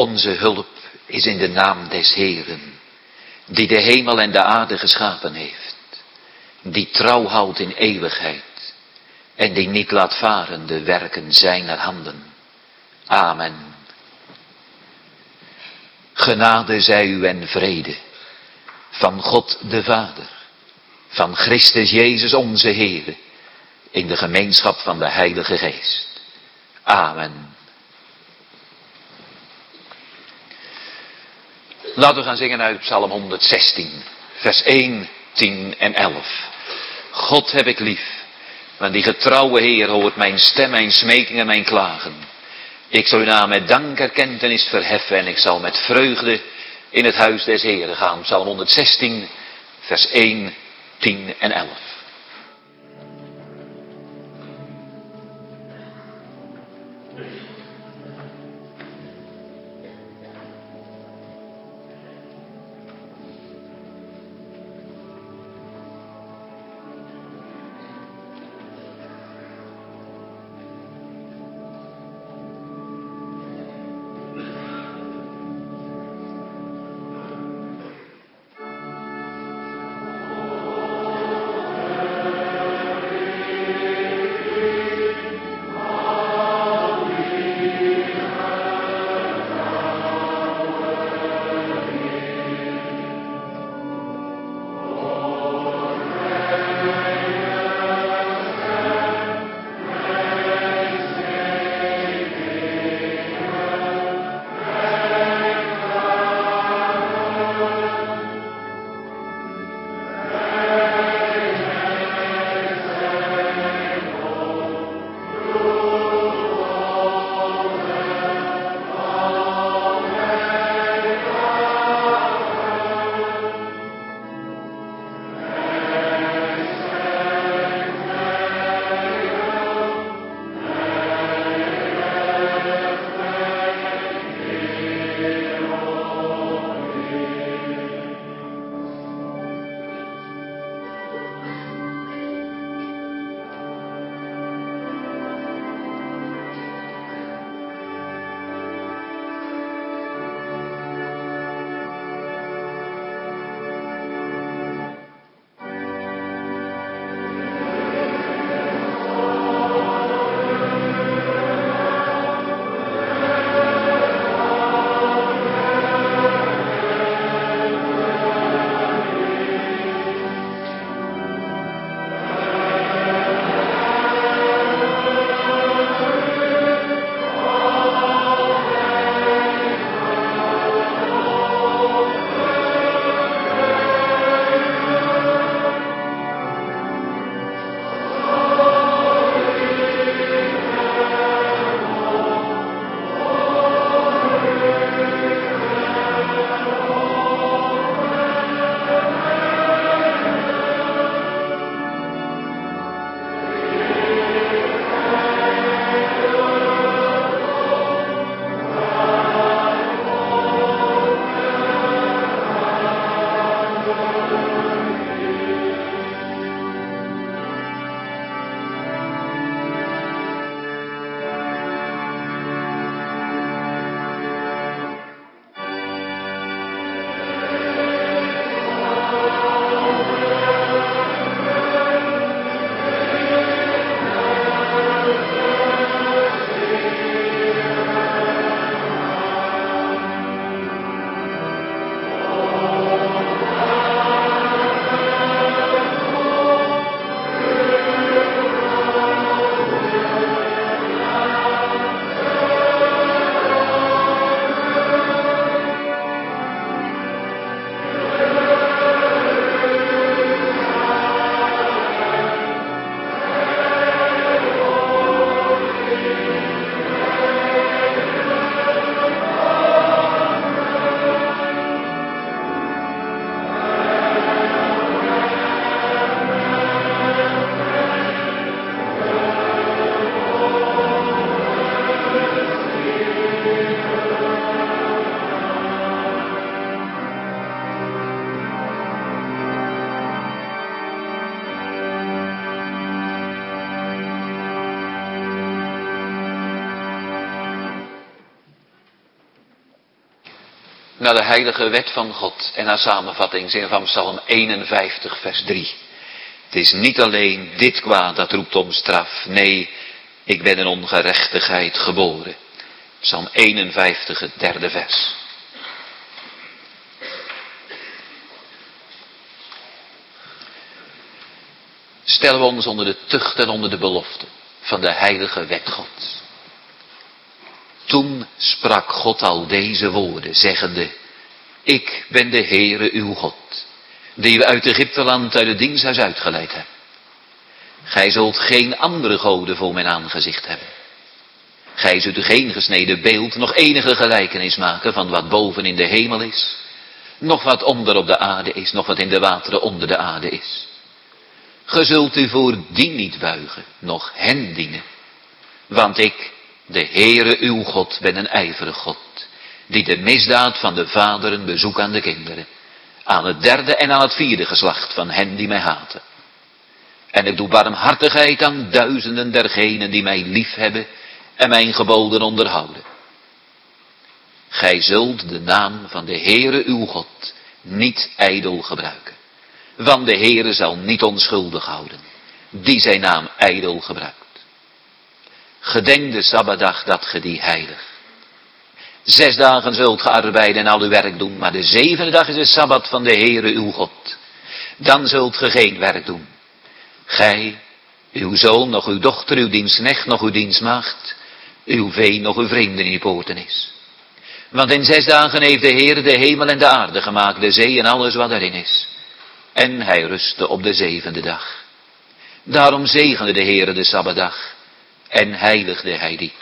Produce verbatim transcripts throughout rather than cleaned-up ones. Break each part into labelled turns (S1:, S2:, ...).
S1: Onze hulp is in de naam des Heeren, die de hemel en de aarde geschapen heeft, die trouw houdt in eeuwigheid en die niet laat varen de werken zijner handen. Amen. Genade zij u en vrede van God de Vader, van Christus Jezus onze Heer, in de gemeenschap van de Heilige Geest. Amen. Laten we gaan zingen uit Psalm honderdzestien, vers één, tien en elf. God heb ik lief, want die getrouwe Heer hoort mijn stem, mijn smeking en mijn klagen. Ik zal uw naam met dankerkentenis verheffen en ik zal met vreugde in het huis des Heeren gaan. Psalm honderdzestien, vers één, tien en elf. naar de heilige wet van God en naar samenvattingzin van Psalm eenenvijftig vers drie. Het is niet alleen dit kwaad dat roept om straf. Nee, ik ben in ongerechtigheid geboren. Psalm eenenvijftig, het derde vers. Stellen we ons onder de tucht en onder de belofte van de heilige wet Gods. Toen sprak God al deze woorden, zeggende: Ik ben de Heere uw God, die u uit Egypteland uit het diensthuis uitgeleid hebt. Gij zult geen andere goden voor mijn aangezicht hebben. Gij zult u geen gesneden beeld, nog enige gelijkenis maken van wat boven in de hemel is, nog wat onder op de aarde is, nog wat in de wateren onder de aarde is. Ge zult u voor die niet buigen, nog hen dienen. Want ik, de Heere uw God, ben een ijverig God, die de misdaad van de vaderen bezoekt aan de kinderen, aan het derde en aan het vierde geslacht van hen die mij haten. En ik doe barmhartigheid aan duizenden dergenen die mij lief hebben en mijn geboden onderhouden. Gij zult de naam van de Heere uw God niet ijdel gebruiken. Want de Heere zal niet onschuldig houden, die zijn naam ijdel gebruikt. Gedenk de Sabbatdag dat ge die heilig. Zes dagen zult ge arbeiden en al uw werk doen, maar de zevende dag is de Sabbat van de Heere uw God. Dan zult ge geen werk doen. Gij, uw zoon, nog uw dochter, uw dienstknecht, nog uw dienstmaagd, uw vee, nog uw vreemden in uw poorten is. Want in zes dagen heeft de Heer de hemel en de aarde gemaakt, de zee en alles wat erin is. En hij rustte op de zevende dag. Daarom zegende de Heere de Sabbatdag en heiligde hij die.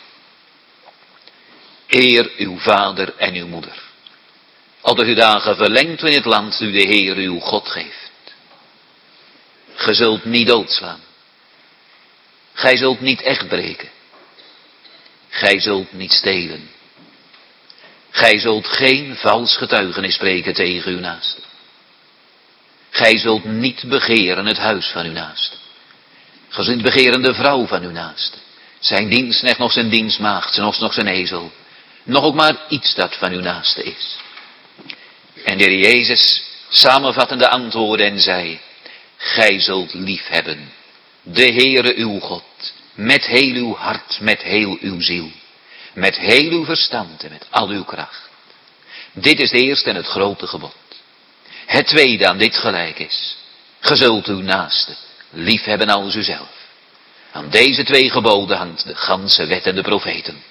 S1: Eer uw vader en uw moeder, opdat uw dagen verlengd in het land u de Heer uw God geeft. Ge zult niet doodslaan. Gij zult niet echt breken. Gij zult niet stelen. Gij zult geen vals getuigenis spreken tegen uw naaste. Gij zult niet begeren het huis van uw naaste. Gij zult niet begeren de vrouw van uw naaste. Zijn dienstknecht, nog zijn dienstmaagd, nog, nog zijn ezel. Nog ook maar iets dat van uw naaste is. En de Heer Jezus samenvattende antwoordde en zei: Gij zult lief hebben de Heere uw God, met heel uw hart, met heel uw ziel, met heel uw verstand en met al uw kracht. Dit is het eerste en het grote gebod. Het tweede aan dit gelijk is: ge zult uw naaste lief hebben als uzelf. Aan deze twee geboden hangt de ganse wet en de profeten.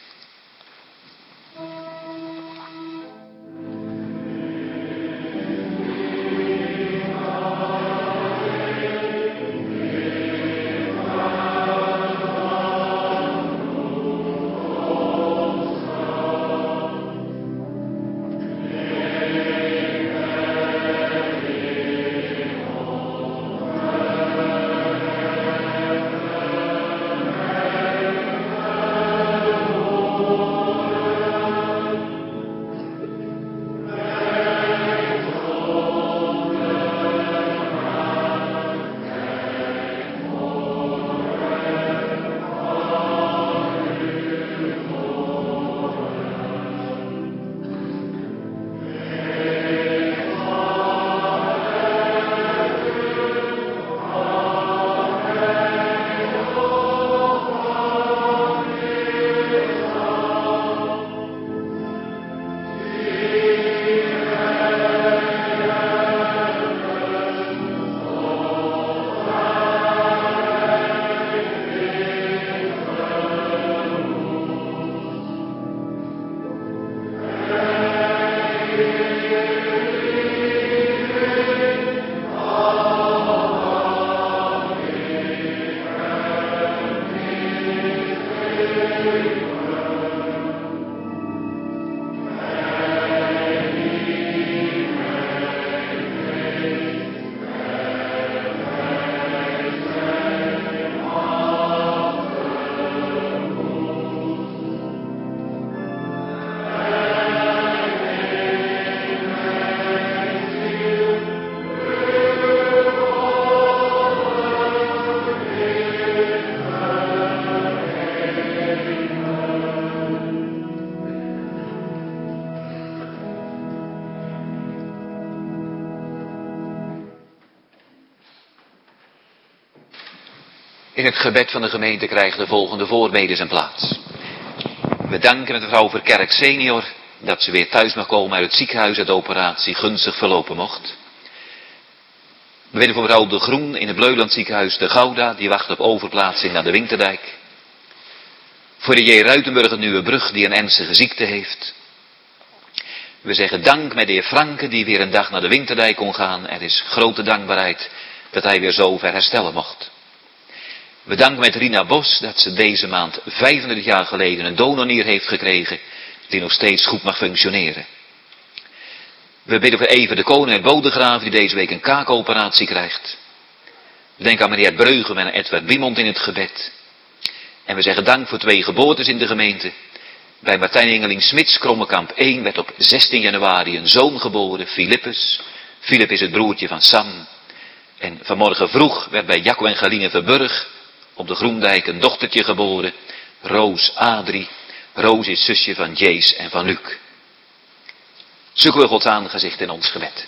S1: In het gebed van de gemeente krijgen de volgende voorbeden zijn plaats. We danken met mevrouw Verkerk senior dat ze weer thuis mag komen uit het ziekenhuis dat de operatie gunstig verlopen mocht. We bidden voor mevrouw De Groen in het Bleuland ziekenhuis de Gouda, die wacht op overplaatsing naar de Winterdijk. Voor de J. Ruitenburg Nieuwebrug die een ernstige ziekte heeft. We zeggen dank met de heer Franke die weer een dag naar de Winterdijk kon gaan. Er is grote dankbaarheid dat hij weer zo ver herstellen mocht. We danken met Rina Bos dat ze deze maand vijfendertig jaar geleden een donornier heeft gekregen die nog steeds goed mag functioneren. We bidden voor Eva de Koning uit Bodegraven die deze week een kaakoperatie krijgt. We denken aan meneer Breugem en Edward Biemond in het gebed. En we zeggen dank voor twee geboortes in de gemeente. Bij Martijn Engeling Smits, Krommekamp één, werd op zestien januari een zoon geboren, Philippus. Philip is het broertje van Sam. En vanmorgen vroeg werd bij Jacco en Galine Verburg op de Groendijk een dochtertje geboren, Roos Adrie. Roos is zusje van Jees en van Luc. Zoeken we Gods aangezicht in ons gebed.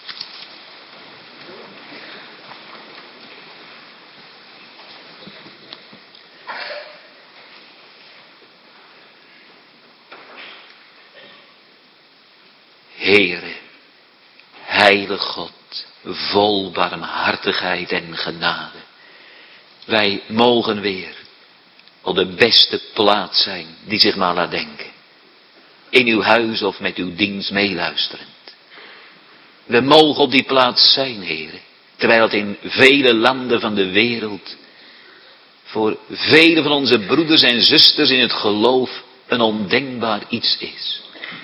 S1: Heere, heilig God, vol barmhartigheid en genade. Wij mogen weer op de beste plaats zijn die zich maar laat denken. In uw huis of met uw dienst meeluisterend. We mogen op die plaats zijn, Heere, terwijl het in vele landen van de wereld voor vele van onze broeders en zusters in het geloof een ondenkbaar iets is.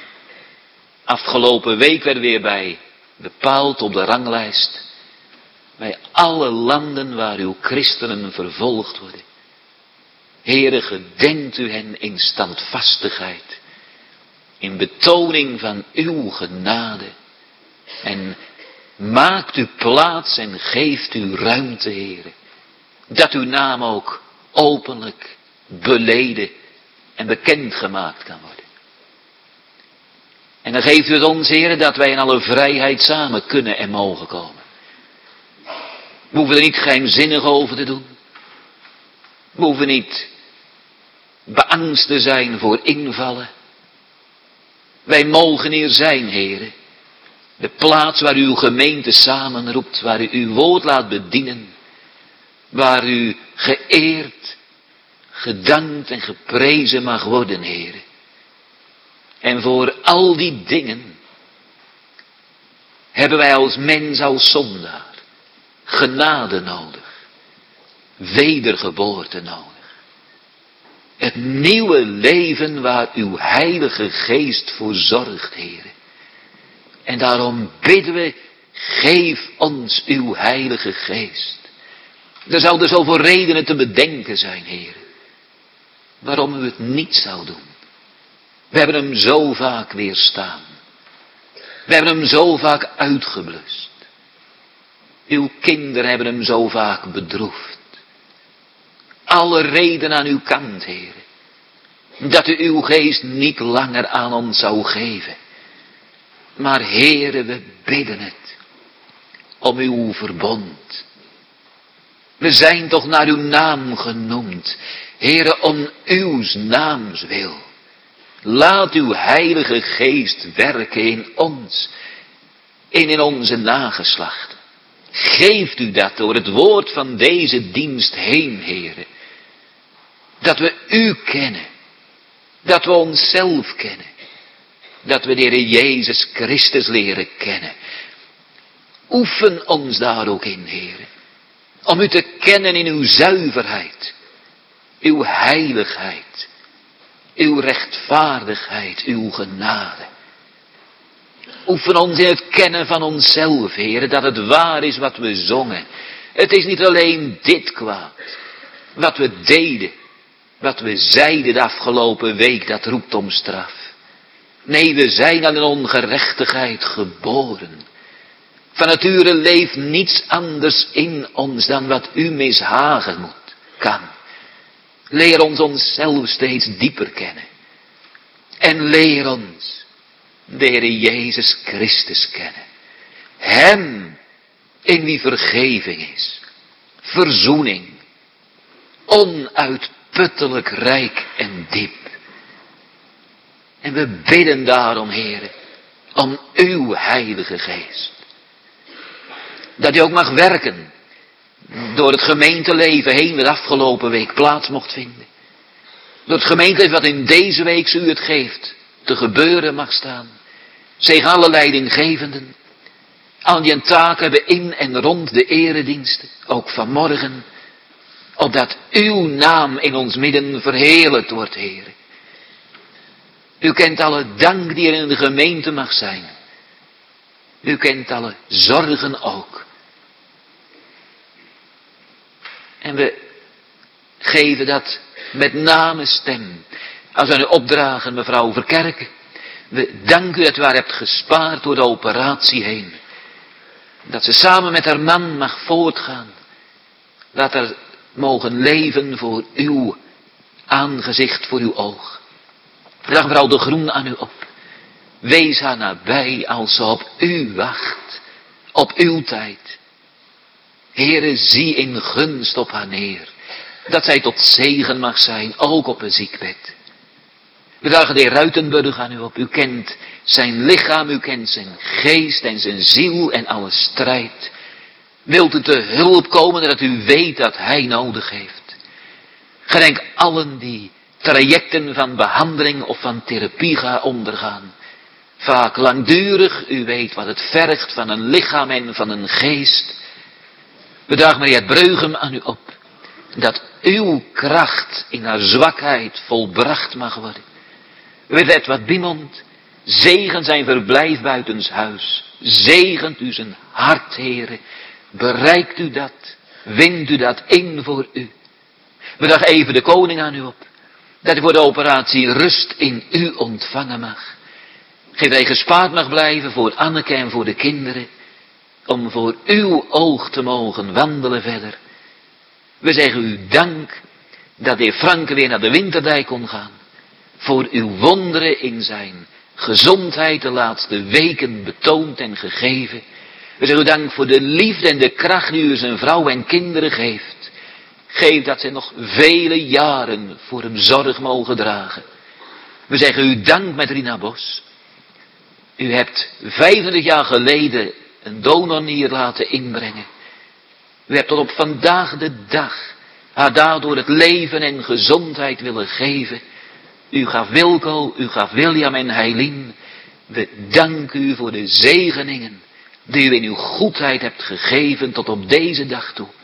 S1: Afgelopen week werden weer bij bepaald op de ranglijst bij alle landen waar uw christenen vervolgd worden. Heere, gedenkt u hen in standvastigheid, in betoning van uw genade. En maakt u plaats en geeft u ruimte, Heere. Dat uw naam ook openlijk beleden en bekendgemaakt kan worden. En dan geeft u het ons, Heere, dat wij in alle vrijheid samen kunnen en mogen komen. We hoeven er niet geheimzinnig over te doen. We hoeven niet beangst te zijn voor invallen. Wij mogen hier zijn, Heere. De plaats waar u uw gemeente samenroept, waar u uw woord laat bedienen. Waar u geëerd, gedankt en geprezen mag worden, Heere. En voor al die dingen hebben wij als mens, als zondaar, genade nodig. Wedergeboorte nodig. Het nieuwe leven waar uw heilige geest voor zorgt, Heere. En daarom bidden we, geef ons uw heilige geest. Er zouden zoveel redenen te bedenken zijn, Heere, waarom u het niet zou doen. We hebben hem zo vaak weerstaan. We hebben hem zo vaak uitgeblust. Uw kinderen hebben hem zo vaak bedroefd. Alle reden aan uw kant, Heere, dat u uw geest niet langer aan ons zou geven. Maar Heere, we bidden het om uw verbond. We zijn toch naar uw naam genoemd. Heere, om uw naams wil. Laat uw heilige geest werken in ons en in onze nageslachten. Geeft u dat door het woord van deze dienst heen, Heere. Dat we u kennen. Dat we onszelf kennen. Dat we de Heer Jezus Christus leren kennen. Oefen ons daar ook in, Heere. Om u te kennen in uw zuiverheid. Uw heiligheid. Uw rechtvaardigheid. Uw genade. Oefen ons in het kennen van onszelf, Heere. Dat het waar is wat we zongen. Het is niet alleen dit kwaad. Wat we deden. Wat we zeiden de afgelopen week. Dat roept om straf. Nee, we zijn aan een ongerechtigheid geboren. Van nature leeft niets anders in ons dan wat u mishagen moet, kan. Leer ons onszelf steeds dieper kennen. En leer ons de Heer Jezus Christus kennen. Hem in wie vergeving is, verzoening, onuitputtelijk rijk en diep. En we bidden daarom, Heere, om uw Heilige Geest. Dat u ook mag werken door het gemeenteleven heen dat afgelopen week plaats mocht vinden. Door het gemeenteleven wat in deze week u het geeft te gebeuren mag staan. Zeg alle leidinggevenden, al die een taak hebben in en rond de erediensten, ook vanmorgen, opdat uw naam in ons midden verheerlijkt wordt, Heere. U kent alle dank die er in de gemeente mag zijn. U kent alle zorgen ook. En we geven dat met name stem. Als we u opdragen, mevrouw Verkerken. We danken u dat u haar hebt gespaard door de operatie heen. Dat ze samen met haar man mag voortgaan. Laat haar mogen leven voor uw aangezicht, voor uw oog. Draag mevrouw de Groen aan u op. Wees haar nabij als ze op u wacht. Op uw tijd. Heere, zie in gunst op haar neer. Dat zij tot zegen mag zijn, ook op een ziekbed. We dragen de heer Ruitenburg aan u op. U kent zijn lichaam, u kent zijn geest en zijn ziel en alle strijd. Wilt u te hulp komen dat u weet dat hij nodig heeft. Gedenk allen die trajecten van behandeling of van therapie gaan ondergaan. Vaak langdurig, u weet wat het vergt van een lichaam en van een geest. We dragen Maria Breugem aan u op. Dat uw kracht in haar zwakheid volbracht mag worden. U weet Edward Biemond, zegen zijn verblijf buitenshuis. Zegent u zijn hart, Heere. Bereikt u dat. Wint u dat in voor u. We dragen even de koning aan u op. Dat u voor de operatie rust in u ontvangen mag. Geef dat hij gespaard mag blijven voor Anneke en voor de kinderen. Om voor uw oog te mogen wandelen verder. We zeggen u dank dat de heer Franke weer naar de Winterdijk kon gaan. Voor uw wonderen in zijn gezondheid de laatste weken betoond en gegeven. We zeggen u dank voor de liefde en de kracht die u zijn vrouw en kinderen geeft. Geef dat zij nog vele jaren voor hem zorg mogen dragen. We zeggen u dank met Rina Bos. U hebt vijfentwintig jaar geleden een donornier laten inbrengen. U hebt tot op vandaag de dag haar daardoor het leven en gezondheid willen geven. U gaf Wilco, u gaf William en Heilien. We danken u voor de zegeningen die u in uw goedheid hebt gegeven tot op deze dag toe.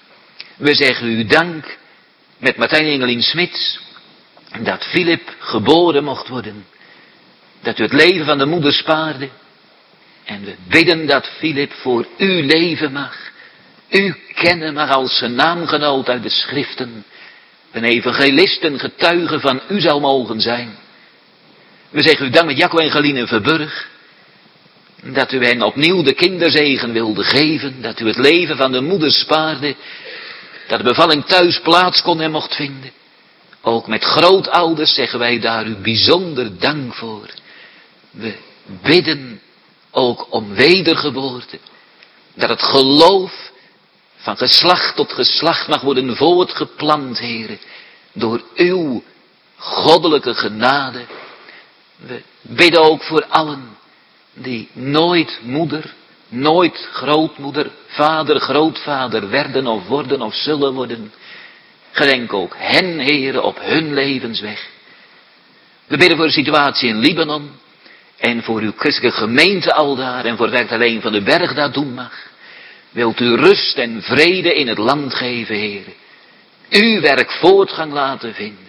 S1: We zeggen u dank met Martijn Engelien Smits dat Philip geboren mocht worden. Dat u het leven van de moeder spaarde. En we bidden dat Philip voor u leven mag. U kennen mag als zijn naamgenoot uit de schriften. Een evangelist, een getuige van u zal mogen zijn. We zeggen u dank met Jacco en Galine Verburg. Dat u hen opnieuw de kinderzegen wilde geven. Dat u het leven van de moeder spaarde. Dat de bevalling thuis plaats kon en mocht vinden. Ook met grootouders zeggen wij daar u bijzonder dank voor. We bidden ook om wedergeboorte. Dat het geloof van geslacht tot geslacht mag worden voortgeplant, Heere. Door uw goddelijke genade. We bidden ook voor allen die nooit moeder, nooit grootmoeder, vader, grootvader werden of worden of zullen worden. Gedenk ook hen, Heere, op hun levensweg. We bidden voor de situatie in Libanon. En voor uw christelijke gemeente aldaar. En voor werk alleen van de berg dat doen mag. Wilt u rust en vrede in het land geven, Heere. Uw werk voortgang laten vinden.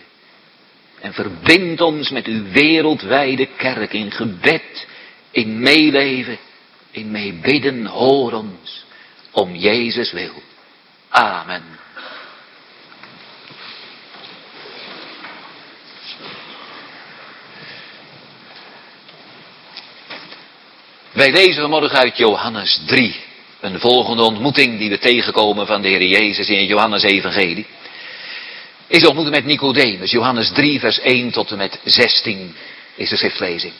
S1: En verbind ons met uw wereldwijde kerk in gebed, in meeleven, in meebidden. Hoor ons om Jezus wil. Amen. Wij lezen vanmorgen uit Johannes drie. Een volgende ontmoeting die we tegenkomen van de Heer Jezus in het Johannes Evangelie. Is de ontmoeting met Nicodemus. Johannes drie vers één tot en met zestien is de schriftlezing.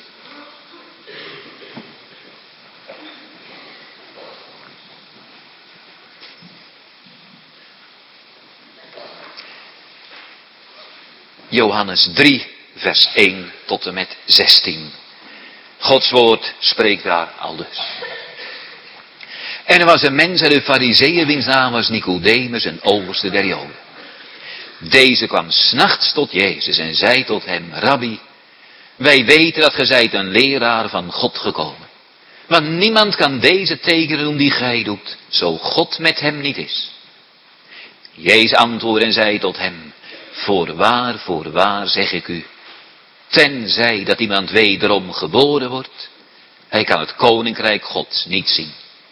S1: Johannes drie, vers één tot en met zestien. Gods woord spreekt daar aldus. En er was een mens uit de Farizeeën, wiens naam was Nicodemus, een overste der Joden. Deze kwam 's nachts tot Jezus en zei tot hem: Rabbi, wij weten dat gij zijt een leraar van God gekomen. Want niemand kan deze tekenen doen die gij doet, zo God met hem niet is. Jezus antwoordde en zei tot hem: Voorwaar, voorwaar zeg ik u, tenzij dat iemand wederom geboren wordt, hij kan het koninkrijk Gods niet zien.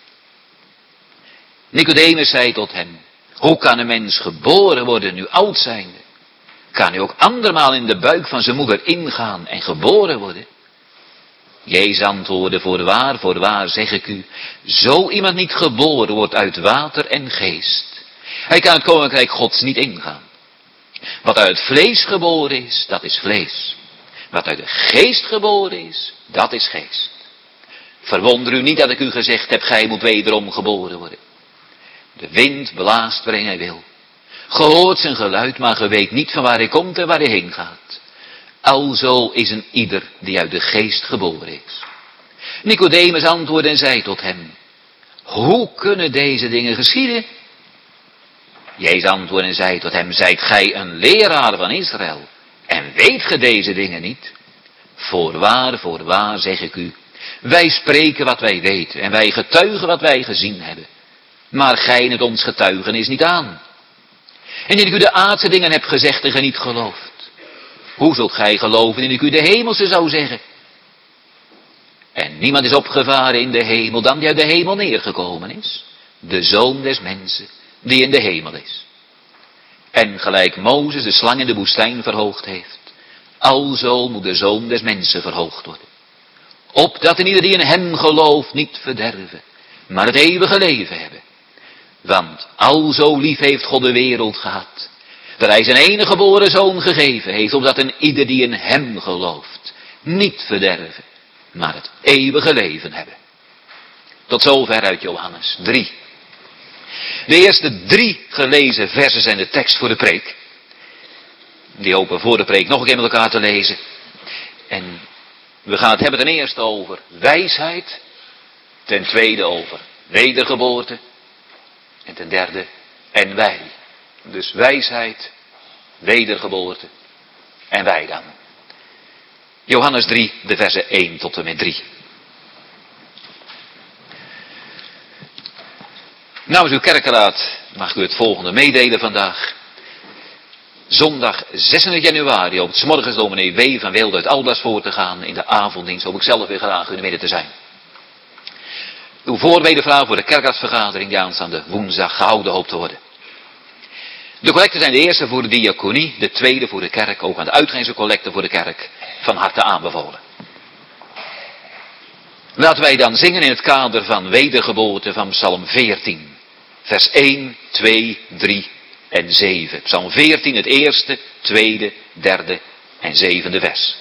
S1: Nicodemus zei tot hem: Hoe kan een mens geboren worden nu oud zijnde? Kan hij ook andermaal in de buik van zijn moeder ingaan en geboren worden? Jezus antwoordde: Voorwaar, voorwaar zeg ik u, zo iemand niet geboren wordt uit water en geest, hij kan het koninkrijk Gods niet ingaan. Wat uit het vlees geboren is, dat is vlees. Wat uit de geest geboren is, dat is geest. Verwonder u niet dat ik u gezegd heb, gij moet wederom geboren worden. De wind blaast waar hij wil. Ge hoort zijn geluid, maar ge weet niet van waar hij komt en waar hij heen gaat. Alzo is een ieder die uit de geest geboren is. Nicodemus antwoordde en zei tot hem: Hoe kunnen deze dingen geschieden? Jezus antwoordde en zei tot hem: Zijt gij een leraar van Israël en weet ge deze dingen niet? Voorwaar, voorwaar zeg ik u, wij spreken wat wij weten en wij getuigen wat wij gezien hebben. Maar gij neemt ons getuigenis niet aan. En indien ik u de aardse dingen heb gezegd en gij niet gelooft, hoe zult gij geloven indien ik u de hemelse zou zeggen? En niemand is opgevaren in de hemel dan die uit de hemel neergekomen is, de Zoon des mensen die in de hemel is. En gelijk Mozes de slang in de woestijn verhoogd heeft, alzo moet de Zoon des mensen verhoogd worden. Opdat en ieder die in hem gelooft niet verderven, maar het eeuwige leven hebben. Want alzo lief heeft God de wereld gehad, dat hij zijn enige geboren Zoon gegeven heeft, opdat een ieder die in hem gelooft niet verderven, maar het eeuwige leven hebben. Tot zover uit Johannes drie. De eerste drie gelezen versen zijn de tekst voor de preek. Die hopen voor de preek nog een keer met elkaar te lezen. En we gaan het hebben ten eerste over wijsheid, ten tweede over wedergeboorte en ten derde en wij. Dus wijsheid, wedergeboorte en wij dan. Johannes drie, de versen één tot en met drie. Namens uw kerkenraad mag u het volgende meedelen vandaag. Zondag zesentwintig januari op 's morgens dominee W. van Wilde uit Alblas voor te gaan. In de avonddienst hoop ik zelf weer graag in de midden te zijn. Uw voorbedevraag voor de kerkraadsvergadering die aanstaande woensdag gehouden hoopt te worden. De collecten zijn de eerste voor de diaconie, de tweede voor de kerk, ook aan de uitgangse collecten voor de kerk, van harte aanbevolen. Laten wij dan zingen in het kader van wedergeboorte van Psalm veertien. Vers één, twee, drie en zeven. Psalm veertien, het eerste, tweede, derde en zevende vers.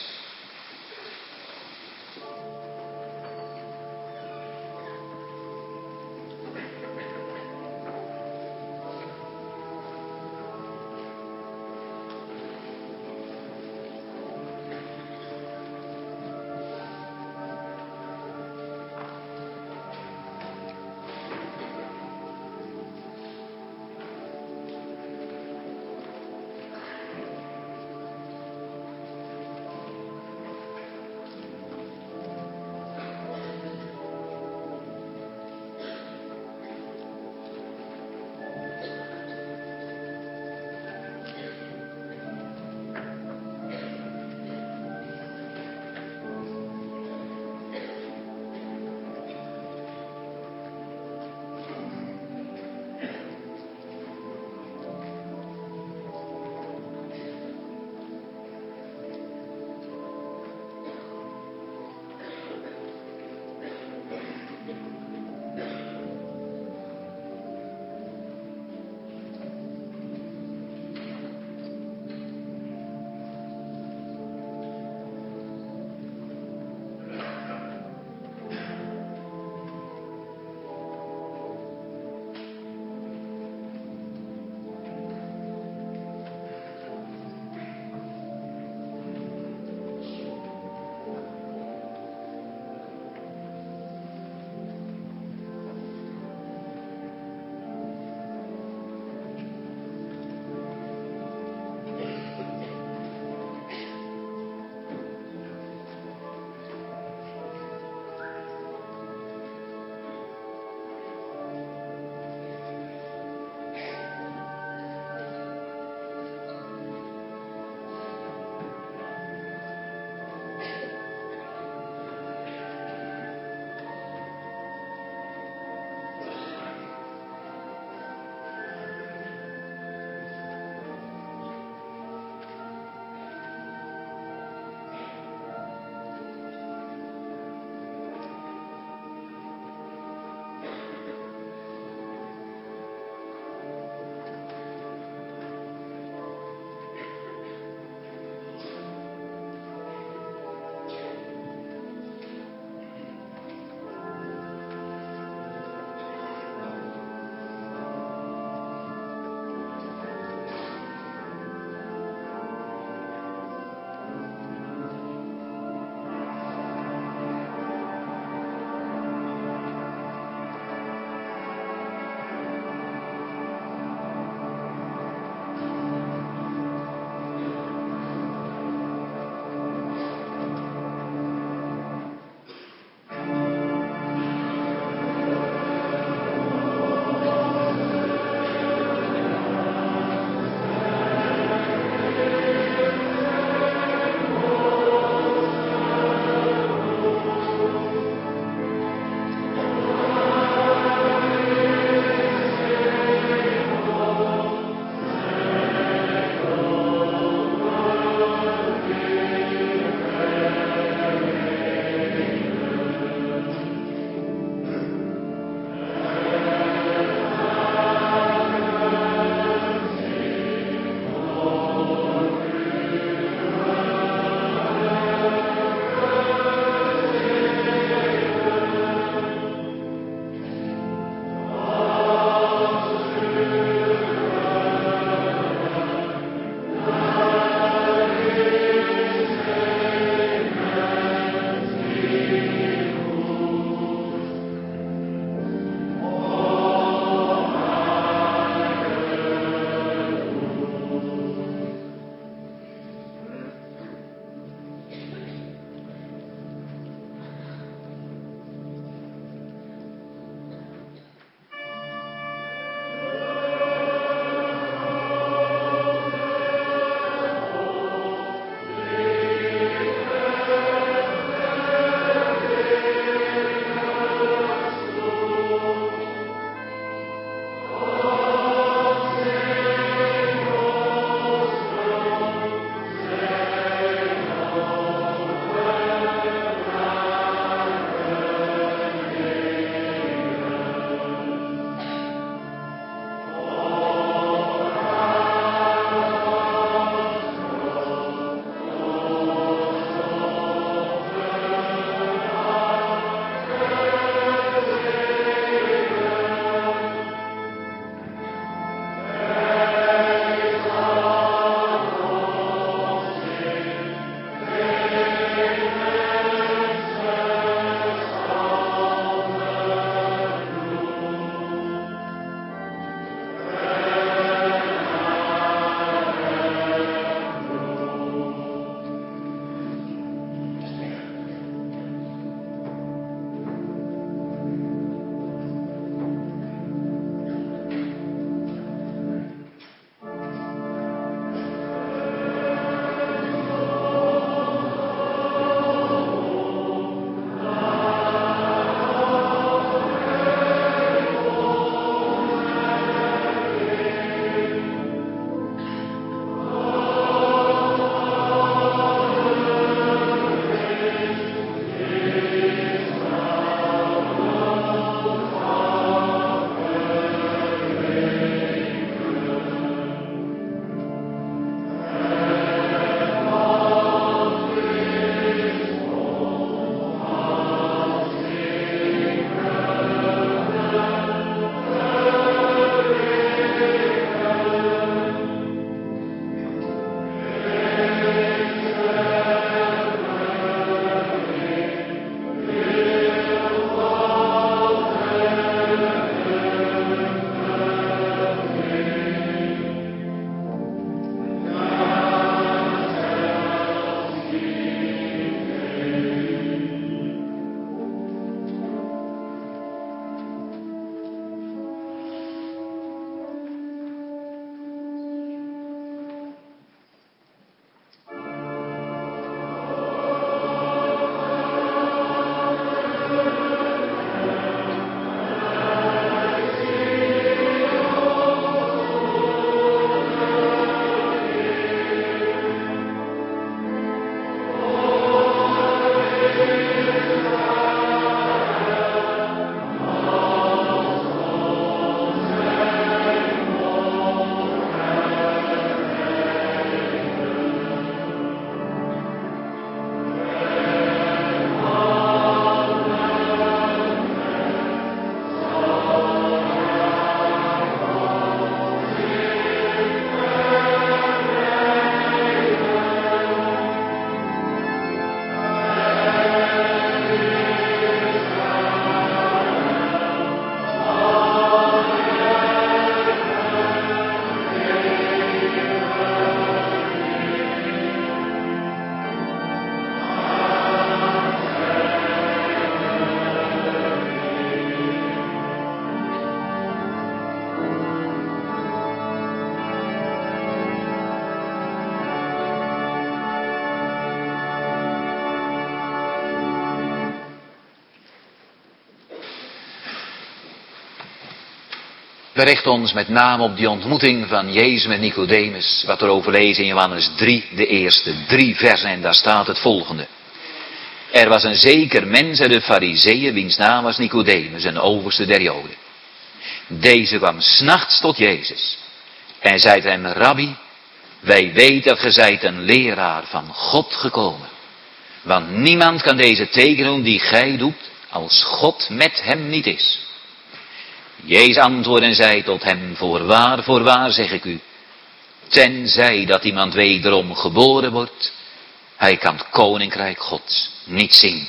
S1: We richten ons met name op die ontmoeting van Jezus met Nicodemus, wat er over lezen in Johannes drie, de eerste drie versen, en daar staat het volgende. Er was een zeker mens uit de Farizeeën, wiens naam was Nicodemus, een overste der Joden. Deze kwam 's nachts tot Jezus en zei tegen hem: Rabbi, wij weten dat ge zijt een leraar van God gekomen. Want niemand kan deze tekenen doen die gij doet, als God met hem niet is. Jezus antwoordde en zei tot hem: Voorwaar, voorwaar zeg ik u, tenzij dat iemand wederom geboren wordt, hij kan het koninkrijk Gods niet zien.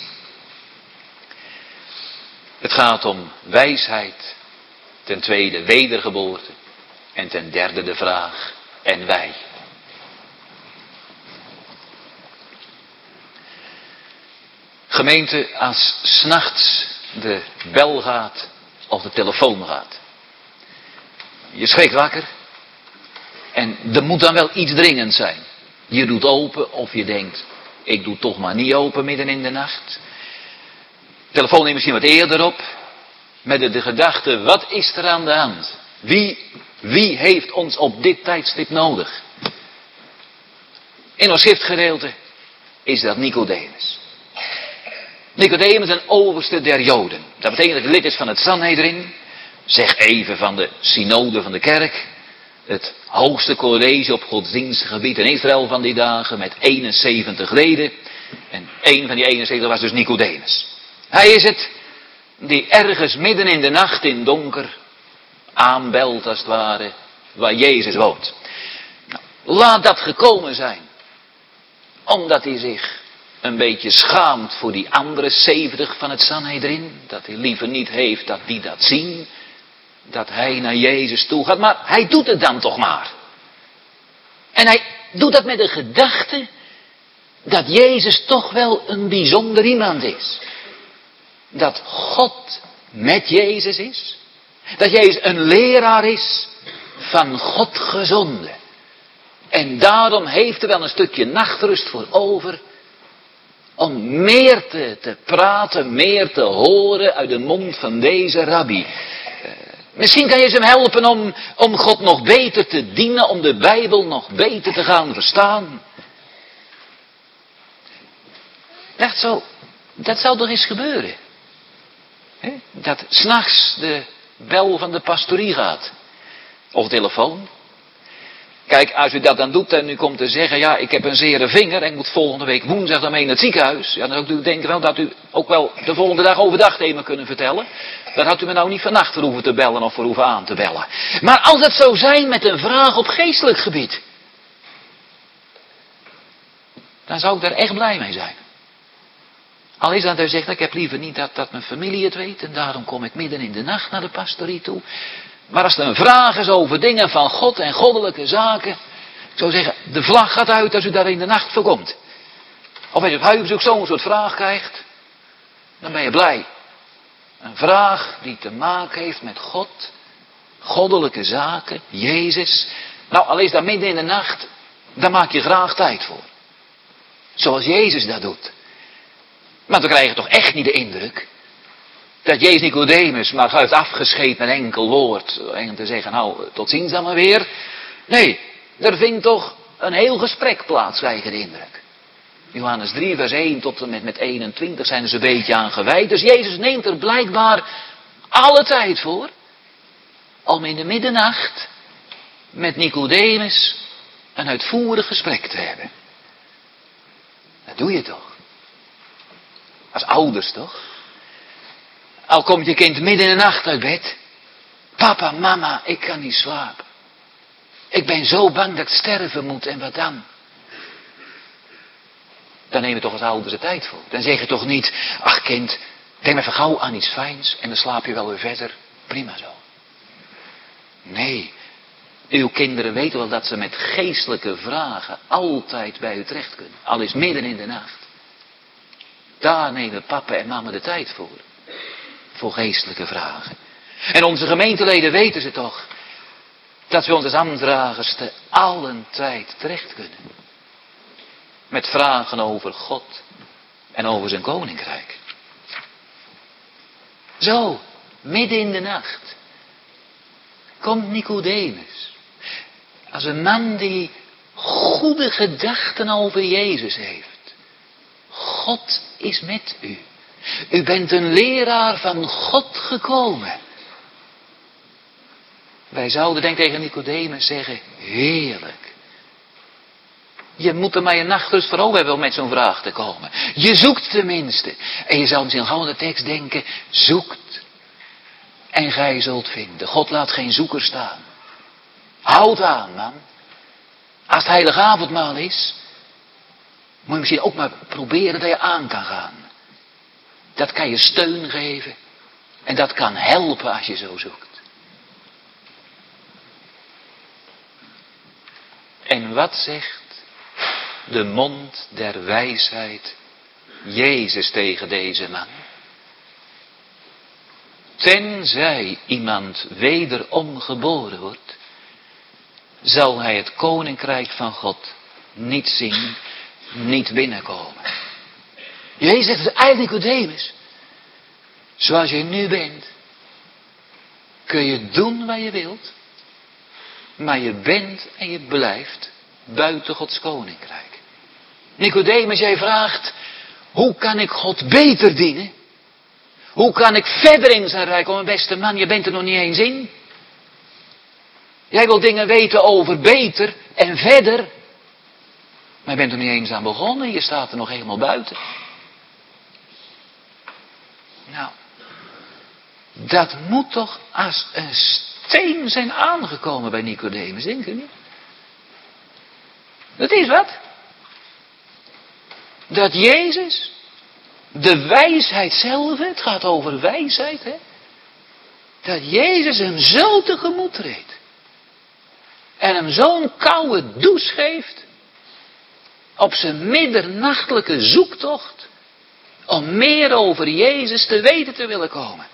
S1: Het gaat om wijsheid, ten tweede wedergeboorte en ten derde de vraag: en wij? Gemeente, als 's nachts de bel gaat of de telefoon gaat. Je schrikt wakker en er moet dan wel iets dringend zijn. Je doet open of je denkt: ik doe toch maar niet open midden in de nacht. De telefoon neemt misschien wat eerder op, met de, de gedachte: wat is er aan de hand? Wie, wie heeft ons op dit tijdstip nodig? In ons schriftgedeelte is dat Nicodemus. Nicodemus, een overste der Joden. Dat betekent dat hij lid is van het Sanhedrin. Zeg even van de synode van de kerk. Het hoogste college op godsdienstig gebied in Israël van die dagen, met eenenzeventig leden. En één van die eenenzeventig was dus Nicodemus. Hij is het die ergens midden in de nacht in donker aanbelt, als het ware, waar Jezus woont. Nou, laat dat gekomen zijn, omdat hij zich een beetje schaamt voor die andere zeventig van het Sanhedrin. Dat hij liever niet heeft dat die dat zien. Dat hij naar Jezus toe gaat. Maar hij doet het dan toch maar. En hij doet dat met de gedachte dat Jezus toch wel een bijzonder iemand is. Dat God met Jezus is. Dat Jezus een leraar is van God gezonden. En daarom heeft hij wel een stukje nachtrust voor over. Om meer te, te praten, meer te horen uit de mond van deze rabbi. Uh, misschien kan je hem helpen om, om God nog beter te dienen, om de Bijbel nog beter te gaan verstaan. Dat zou, dat zou toch eens gebeuren. He? Dat 's nachts de bel van de pastorie gaat. Of telefoon. Kijk, als u dat dan doet en u komt te zeggen: ja, ik heb een zere vinger en ik moet volgende week woensdag dan mee in het ziekenhuis. Ja, dan zou ik denken wel dat u ook wel de volgende dag overdag tegen me kunnen vertellen. Dan had u me nou niet vannacht voor hoeven te bellen of voor hoeven aan te bellen. Maar als het zou zijn met een vraag op geestelijk gebied, dan zou ik daar echt blij mee zijn. Al is dat hij zegt: ik heb liever niet dat, dat mijn familie het weet en daarom kom ik midden in de nacht naar de pastorie toe. Maar als er een vraag is over dingen van God en goddelijke zaken, ik zou zeggen, de vlag gaat uit als u daar in de nacht voor komt. Of als je op huisbezoek zo'n soort vraag krijgt, dan ben je blij. Een vraag die te maken heeft met God, goddelijke zaken, Jezus. Nou, al is dat midden in de nacht, daar maak je graag tijd voor. Zoals Jezus dat doet. Maar we krijgen toch echt niet de indruk dat Jezus Nicodemus maar heeft afgescheed met enkel woord. En te zeggen: nou, tot ziens dan maar weer. Nee, er vindt toch een heel gesprek plaats, krijg je de indruk. Johannes drie vers één tot en met, met eenentwintig zijn er zo'n beetje aan gewijd. Dus Jezus neemt er blijkbaar alle tijd voor om in de middernacht met Nicodemus een uitvoerig gesprek te hebben. Dat doe je toch? Als ouders toch? Al komt je kind midden in de nacht uit bed. Papa, mama, ik kan niet slapen. Ik ben zo bang dat ik sterven moet en wat dan? Dan neem je toch als ouders de tijd voor. Dan zeg je toch niet: ach kind, denk even gauw aan iets fijns en dan slaap je wel weer verder. Prima zo. Nee, uw kinderen weten wel dat ze met geestelijke vragen altijd bij u terecht kunnen. Al is midden in de nacht. Daar nemen papa en mama de tijd voor. Voor geestelijke vragen. En onze gemeenteleden weten ze toch. Dat we ons als ambtsdragers te allen tijd terecht kunnen. Met vragen over God. En over zijn koninkrijk. Zo, midden in de nacht.
S2: komt Nicodemus. Als een man die goede gedachten over Jezus heeft. God is met u. U bent een leraar van God gekomen. Wij zouden denk ik tegen Nicodemus zeggen, heerlijk. Je moet er maar je nachtrust voor over hebben om met zo'n vraag te komen. Je zoekt tenminste. En je zou misschien gewoon de tekst denken, zoekt. En gij zult vinden. God laat geen zoeker staan. Houd aan, man. Als het heilige avondmaal is, moet je misschien ook maar proberen dat je aan kan gaan. Dat kan je steun geven. En dat kan helpen als je zo zoekt. En wat zegt de mond der wijsheid Jezus tegen deze man? Tenzij iemand wederom geboren wordt, zal hij het koninkrijk van God niet zien, niet binnenkomen. Jezus zegt, eigenlijk Nicodemus, zoals je nu bent, kun je doen wat je wilt, maar je bent en je blijft buiten Gods koninkrijk. Nicodemus, jij vraagt, hoe kan ik God beter dienen? Hoe kan ik verder in zijn rijk komen? Beste man, je bent er nog niet eens in. Jij wilt dingen weten over beter en verder. Maar je bent er niet eens aan begonnen. Je staat er nog helemaal buiten. Nou, dat moet toch als een steen zijn aangekomen bij Nicodemus, denk je niet? Dat is wat. Dat Jezus, de wijsheid zelf, het gaat over wijsheid, hè. Dat Jezus hem zo tegemoet treedt. En hem zo'n koude douche geeft. Op zijn middernachtelijke zoektocht. Om meer over Jezus te weten te willen komen.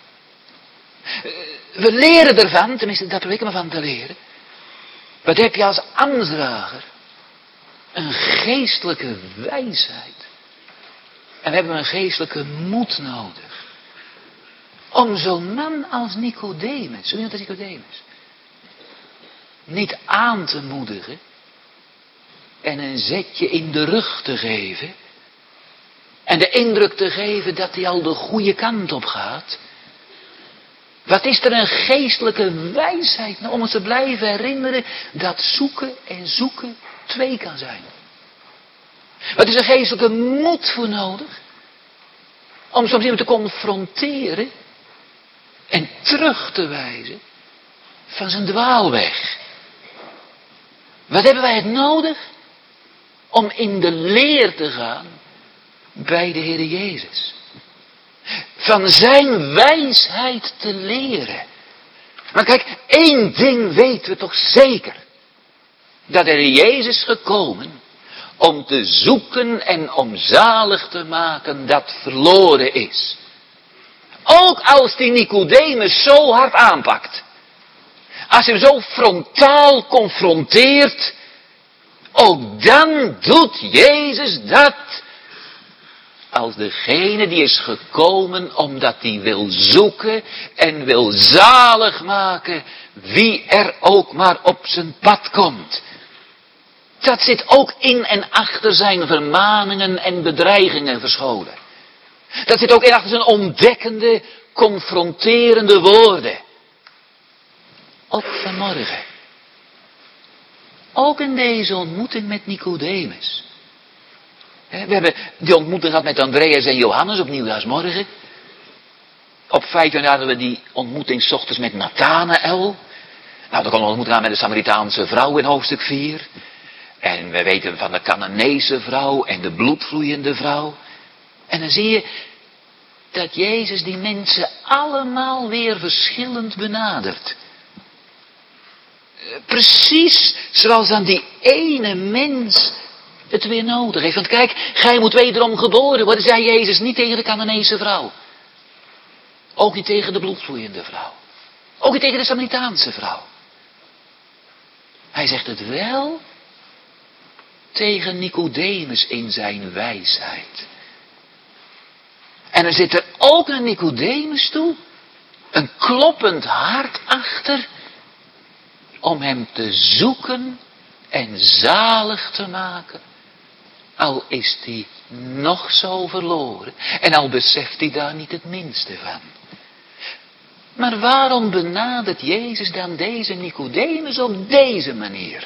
S2: We leren ervan, tenminste dat probeer ik me van te leren. Wat heb je als ambtsdrager? Een geestelijke wijsheid. En we hebben een geestelijke moed nodig. Om zo'n man als Nicodemus, zo iemand als Nicodemus, niet aan te moedigen. En een zetje in de rug te geven. En de indruk te geven dat hij al de goede kant op gaat. Wat is er een geestelijke wijsheid nou, om ons te blijven herinneren dat zoeken en zoeken twee kan zijn. Wat is een geestelijke moed voor nodig? Om soms iemand te confronteren en terug te wijzen van zijn dwaalweg. Wat hebben wij het nodig? Om in de leer te gaan bij de Heer Jezus. Van zijn wijsheid te leren. Maar kijk, één ding weten we toch zeker. Dat er Jezus gekomen om te zoeken en om zalig te maken dat verloren is. Ook als die Nicodemus zo hard aanpakt. Als hij hem zo frontaal confronteert. Ook dan doet Jezus dat. Als degene die is gekomen omdat hij wil zoeken en wil zalig maken wie er ook maar op zijn pad komt. Dat zit ook in en achter zijn vermaningen en bedreigingen verscholen. Dat zit ook in achter zijn ontdekkende, confronterende woorden. Ook vanmorgen. Ook in deze ontmoeting met Nicodemus. We hebben die ontmoeting gehad met Andreas en Johannes op Nieuwjaarsmorgen. Op vijf jaar hadden we die ontmoeting 's ochtends met Nathanael. Nou, dan kon we ontmoeting aan met de Samaritaanse vrouw in hoofdstuk vier. En we weten van de Canaanese vrouw en de bloedvloeiende vrouw. En dan zie je dat Jezus die mensen allemaal weer verschillend benadert. Precies zoals aan die ene mens het weer nodig heeft. Want kijk, gij moet wederom geboren worden, zei Jezus niet tegen de Canaanese vrouw. Ook niet tegen de bloedvloeiende vrouw. Ook niet tegen de Samaritaanse vrouw. Hij zegt het wel tegen Nicodemus in zijn wijsheid. En er zit er ook een Nicodemus toe, een kloppend hart achter, om hem te zoeken en zalig te maken. Al is hij nog zo verloren en al beseft hij daar niet het minste van. Maar waarom benadert Jezus dan deze Nicodemus op deze manier?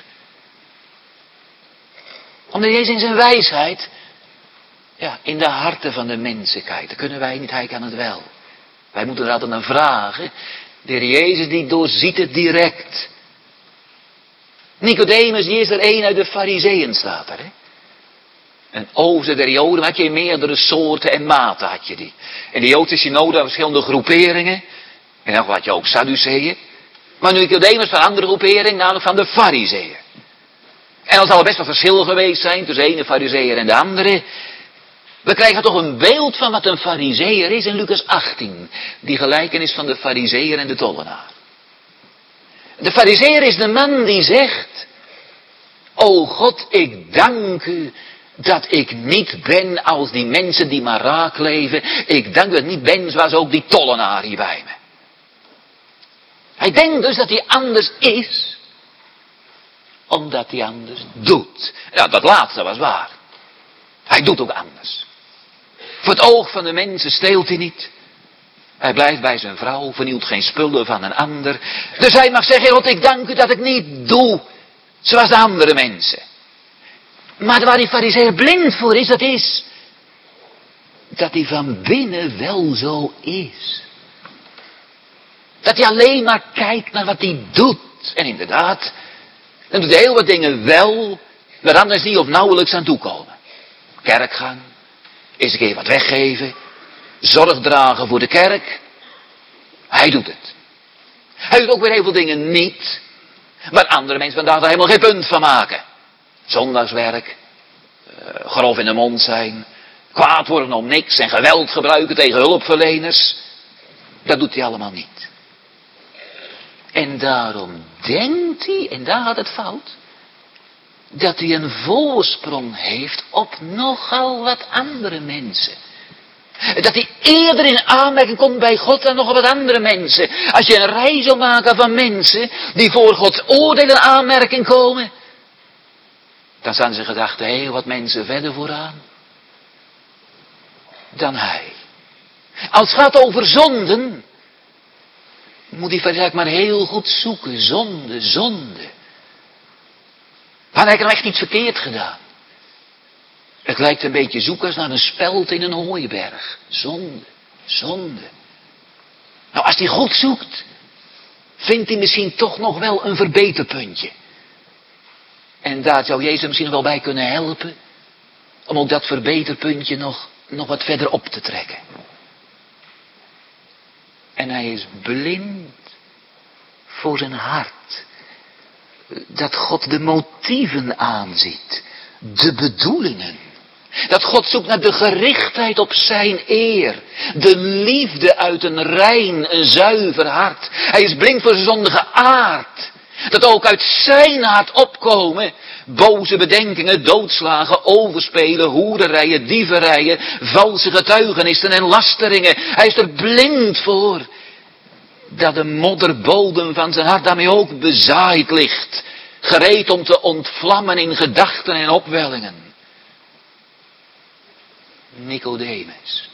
S2: Omdat Jezus in zijn wijsheid, ja, in de harten van de mensen kijkt. Dat kunnen wij niet, hij kan het wel. Wij moeten er altijd naar vragen. De Heer Jezus die doorziet het direct. Nicodemus die is er één uit de Farizeeën, staat er. Hè? Een ooster der Joden had je meerdere soorten en maten had je die. In de Joodse synode hadden verschillende groeperingen. En dan had je ook Sadduceeën. Maar Nicodemus van een andere groepering, namelijk van de Farizeeën. En er zal best wel verschil geweest zijn tussen de ene Farizeeër en de andere. We krijgen toch een beeld van wat een Farizeeër is in Lucas achttien. Die gelijkenis van de Farizeeër en de tollenaar. De Farizeeër is de man die zegt: O God, ik dank u dat ik niet ben als die mensen die maar raak leven. Ik dank u dat ik niet ben zoals ook die tollenaar hier bij me. Hij denkt dus dat hij anders is, omdat hij anders doet. Ja, dat laatste was waar. Hij doet ook anders. Voor het oog van de mensen steelt hij niet. Hij blijft bij zijn vrouw, vernielt geen spullen van een ander. Dus hij mag zeggen: God, ik dank u dat ik niet doe zoals de andere mensen. Maar waar die Farizeeër blind voor is, dat is dat hij van binnen wel zo is. Dat hij alleen maar kijkt naar wat hij doet. En inderdaad, dan doet hij heel wat dingen wel, waar anders niet of nauwelijks aan toekomen. Kerkgang, eens een keer wat weggeven, zorg dragen voor de kerk. Hij doet het. Hij doet ook weer heel veel dingen niet, waar andere mensen vandaag er helemaal geen punt van maken. Zondagswerk, uh, grof in de mond zijn, kwaad worden om niks en geweld gebruiken tegen hulpverleners. Dat doet hij allemaal niet. En daarom denkt hij, en daar gaat het fout, dat hij een voorsprong heeft op nogal wat andere mensen. Dat hij eerder in aanmerking komt bij God dan nog wat andere mensen. Als je een rij zou maken van mensen die voor Gods oordeel in aanmerking komen, dan staan zijn gedachten heel wat mensen verder vooraan dan hij. Als het gaat over zonden, moet hij eigenlijk maar heel goed zoeken. Zonde, zonde. Had hij nou echt iets verkeerd gedaan? Het lijkt een beetje zoeken als naar een speld in een hooiberg. Zonde, zonde. Nou, als hij goed zoekt, vindt hij misschien toch nog wel een verbeterpuntje. En daar zou Jezus misschien nog wel bij kunnen helpen, om ook dat verbeterpuntje nog, nog wat verder op te trekken. En hij is blind voor zijn hart. Dat God de motieven aanziet. De bedoelingen. Dat God zoekt naar de gerichtheid op zijn eer. De liefde uit een rein, een zuiver hart. Hij is blind voor zijn zondige aard. Dat ook uit zijn hart opkomen boze bedenkingen, doodslagen, overspelen, hoererijen, dieverijen, valse getuigenissen en lasteringen. Hij is er blind voor dat de modderbodem van zijn hart daarmee ook bezaaid ligt. Gereed om te ontvlammen in gedachten en opwellingen. Nicodemus.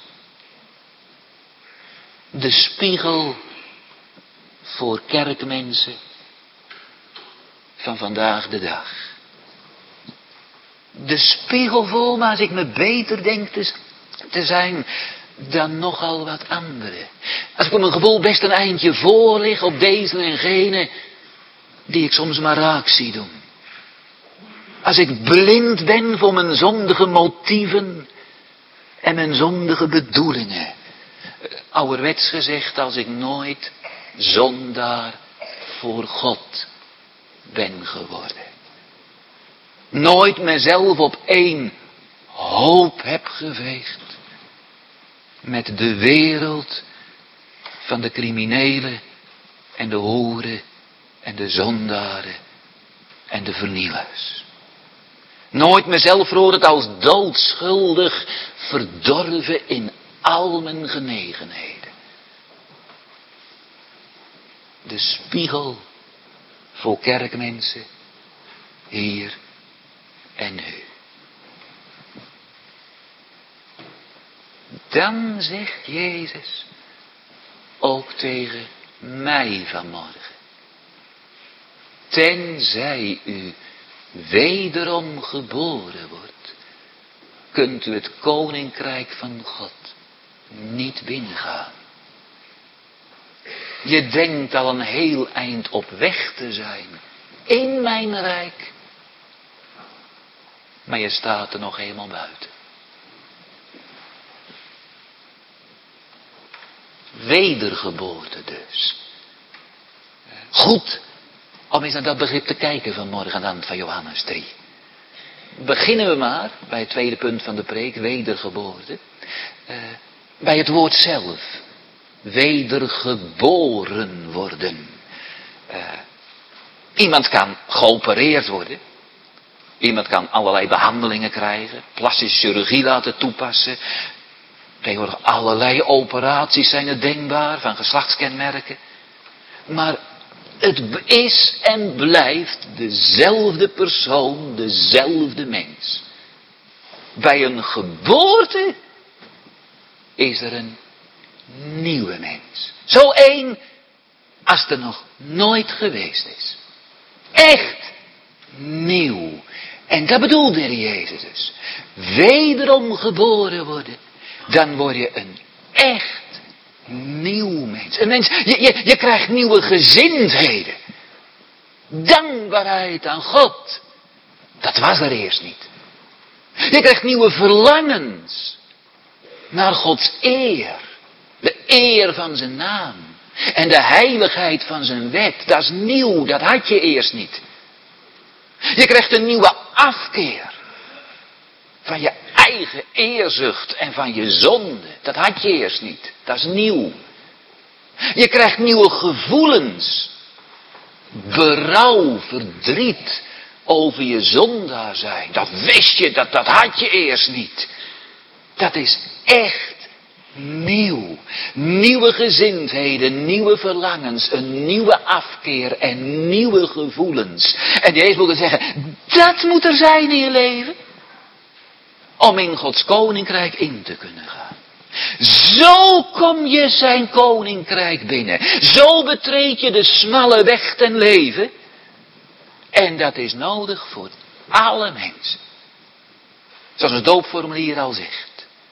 S2: De spiegel voor kerkmensen van vandaag de dag. De spiegel voor me als ik me beter denk te, te zijn dan nogal wat anderen. Als ik op mijn gevoel best een eindje voor lig op deze en gene die ik soms maar raak zie doen. Als ik blind ben voor mijn zondige motieven en mijn zondige bedoelingen. Ouderwets gezegd, als ik nooit zondaar voor God ben geworden. Nooit mezelf op één hoop heb geveegd met de wereld van de criminelen en de hoeren en de zondaren en de vernielers. Nooit mezelf veroordeeld als doodschuldig, verdorven in al mijn genegenheden. De spiegel voor kerkmensen, hier en nu. Dan zegt Jezus ook tegen mij vanmorgen. Tenzij u wederom geboren wordt, kunt u het koninkrijk van God niet binnengaan. Je denkt al een heel eind op weg te zijn in mijn rijk, maar je staat er nog helemaal buiten. Wedergeboorte dus. Goed om eens naar dat begrip te kijken vanmorgen aan de hand van Johannes drie. Beginnen we maar bij het tweede punt van de preek, wedergeboorte. Uh, bij het woord zelf. Wedergeboren worden. Uh, iemand kan geopereerd worden. Iemand kan allerlei behandelingen krijgen. Plastische chirurgie laten toepassen. Tegenwoordig allerlei operaties zijn er denkbaar van geslachtskenmerken. Maar het is en blijft dezelfde persoon, dezelfde mens. Bij een geboorte is er een nieuwe mens. Zo één als er nog nooit geweest is. Echt nieuw. En dat bedoelde de Heer Jezus dus. Wederom geboren worden. Dan word je een echt nieuw mens. Een mens, je, je, je krijgt nieuwe gezindheden. Dankbaarheid aan God. Dat was er eerst niet. Je krijgt nieuwe verlangens. Naar Gods eer. De eer van zijn naam. En de heiligheid van zijn wet. Dat is nieuw, dat had je eerst niet. Je krijgt een nieuwe afkeer. Van je eigen eerzucht en van je zonde. Dat had je eerst niet. Dat is nieuw. Je krijgt nieuwe gevoelens. Berouw, verdriet over je zondaar zijn. Dat wist je, dat, dat had je eerst niet. Dat is echt nieuw. Nieuwe gezindheden, nieuwe verlangens, een nieuwe afkeer en nieuwe gevoelens. En Jezus wilde zeggen, dat moet er zijn in je leven. Om in Gods koninkrijk in te kunnen gaan. Zo kom je zijn koninkrijk binnen. Zo betreed je de smalle weg ten leven. En dat is nodig voor alle mensen. Zoals het doopformulier al zegt.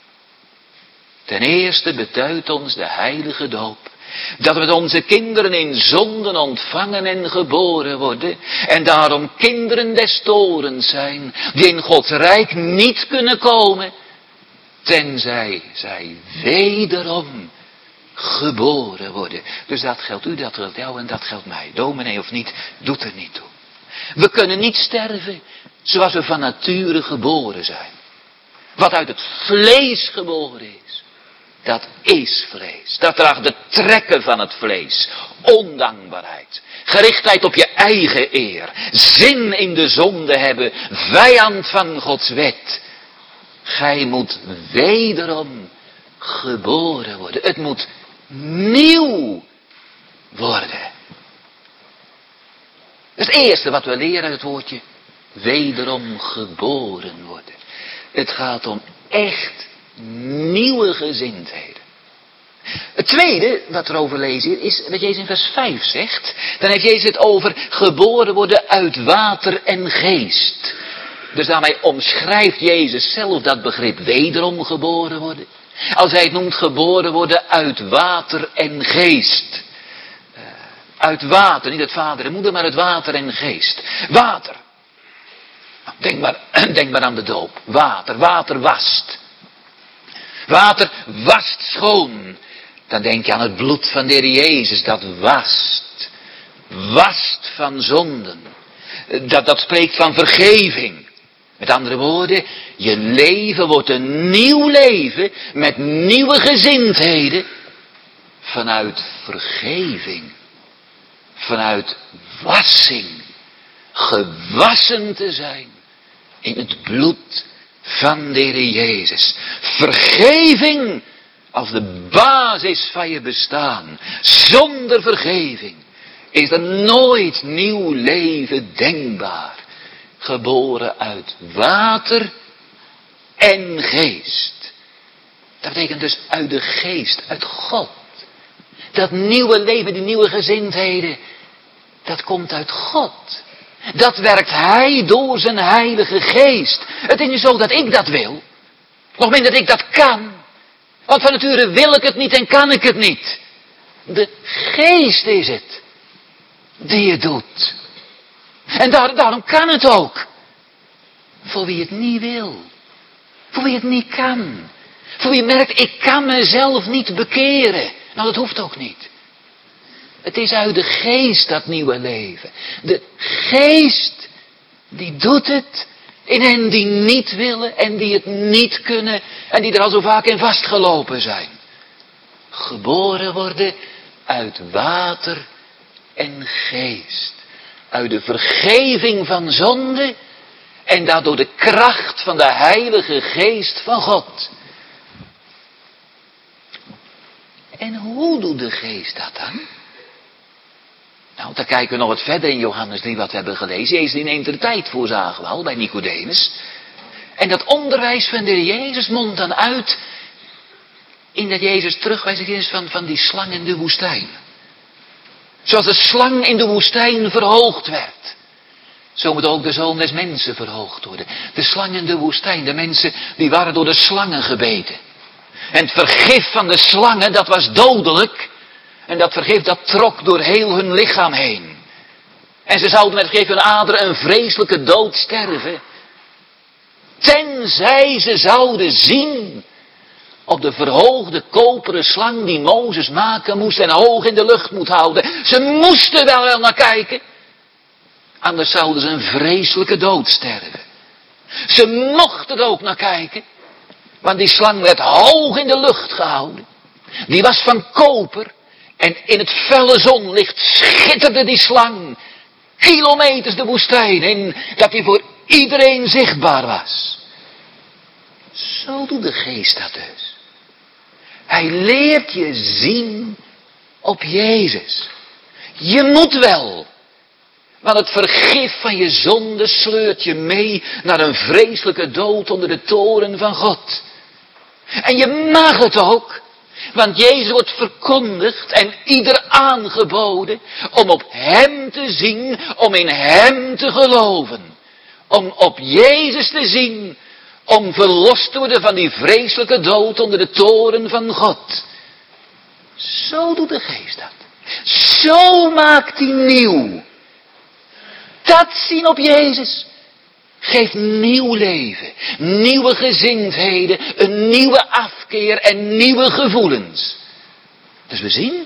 S2: Ten eerste beduidt ons de heilige doop. Dat we met onze kinderen in zonden ontvangen en geboren worden. En daarom kinderen des torens zijn. Die in Gods rijk niet kunnen komen. Tenzij zij wederom geboren worden. Dus dat geldt u, dat geldt jou en dat geldt mij. Dominee of niet, doet er niet toe. We kunnen niet sterven zoals we van nature geboren zijn. Wat uit het vlees geboren is. Dat is vlees. Dat draagt de trekken van het vlees. Ondankbaarheid. Gerichtheid op je eigen eer. Zin in de zonde hebben. Vijand van Gods wet. Gij moet wederom geboren worden. Het moet nieuw worden. Dat is het eerste wat we leren uit het woordje wederom geboren worden. Het gaat om echt nieuwe gezindheden. Het tweede wat we erover lezen hier is wat Jezus in vers vijf zegt. Dan heeft Jezus het over geboren worden uit water en geest. Dus daarmee omschrijft Jezus zelf dat begrip wederom geboren worden. Als hij het noemt geboren worden uit water en geest. Uh, uit water, niet uit vader en moeder, maar uit water en geest. Water. Denk maar, denk maar aan de doop. Water, water wast. Water wast schoon. Dan denk je aan het bloed van de Heer Jezus, dat wast. Wast van zonden. Dat, dat spreekt van vergeving. Met andere woorden, je leven wordt een nieuw leven met nieuwe gezindheden. Vanuit vergeving. Vanuit wassing. Gewassen te zijn in het bloed van de Heer Jezus. Vergeving als de basis van je bestaan. Zonder vergeving is er nooit nieuw leven denkbaar. Geboren uit water en geest. Dat betekent dus uit de geest, uit God. Dat nieuwe leven, die nieuwe gezindheden, dat komt uit God. Dat werkt Hij door zijn heilige geest. Het is niet zo dat ik dat wil. Nog minder dat ik dat kan. Want van nature wil ik het niet en kan ik het niet. De geest is het die het doet. En daar, daarom kan het ook. Voor wie het niet wil. Voor wie het niet kan. Voor wie merkt, ik kan mezelf niet bekeren. Nou, dat hoeft ook niet. Het is uit de geest dat nieuwe leven. De geest, die doet het in hen die niet willen en die het niet kunnen en die er al zo vaak in vastgelopen zijn. Geboren worden uit water en geest. Uit de vergeving van zonde en daardoor de kracht van de heilige geest van God. En hoe doet de geest dat dan? Nou, dan kijken we nog wat verder in Johannes drie wat we hebben gelezen. Jezus die neemt er de tijd voor, zagen we al, bij Nicodemus. En dat onderwijs van de Jezus mondt dan uit in dat Jezus terugwijzig is van, van die slang in de woestijn. Zoals de slang in de woestijn verhoogd werd. Zo moet ook de Zoon des Mensen verhoogd worden. De slang in de woestijn, de mensen die waren door de slangen gebeten. En het vergif van de slangen, dat was dodelijk. En dat vergif, dat trok door heel hun lichaam heen. En ze zouden met vergif hun aderen een vreselijke dood sterven. Tenzij ze zouden zien op de verhoogde koperen slang die Mozes maken moest en hoog in de lucht moet houden. Ze moesten daar wel naar kijken. Anders zouden ze een vreselijke dood sterven. Ze mochten er ook naar kijken. Want die slang werd hoog in de lucht gehouden. Die was van koper. En in het felle zonlicht schitterde die slang kilometers de woestijn in. Dat die voor iedereen zichtbaar was. Zo doet de geest dat dus. Hij leert je zien op Jezus. Je moet wel. Want het vergif van je zonde sleurt je mee naar een vreselijke dood onder de toren van God. En je mag het ook. Want Jezus wordt verkondigd en ieder aangeboden om op Hem te zien, om in Hem te geloven. Om op Jezus te zien, om verlost te worden van die vreselijke dood onder de toren van God. Zo doet de geest dat. Zo maakt hij nieuw. Dat zien op Jezus geeft nieuw leven, nieuwe gezindheden, een nieuwe afkeer en nieuwe gevoelens. Dus we zien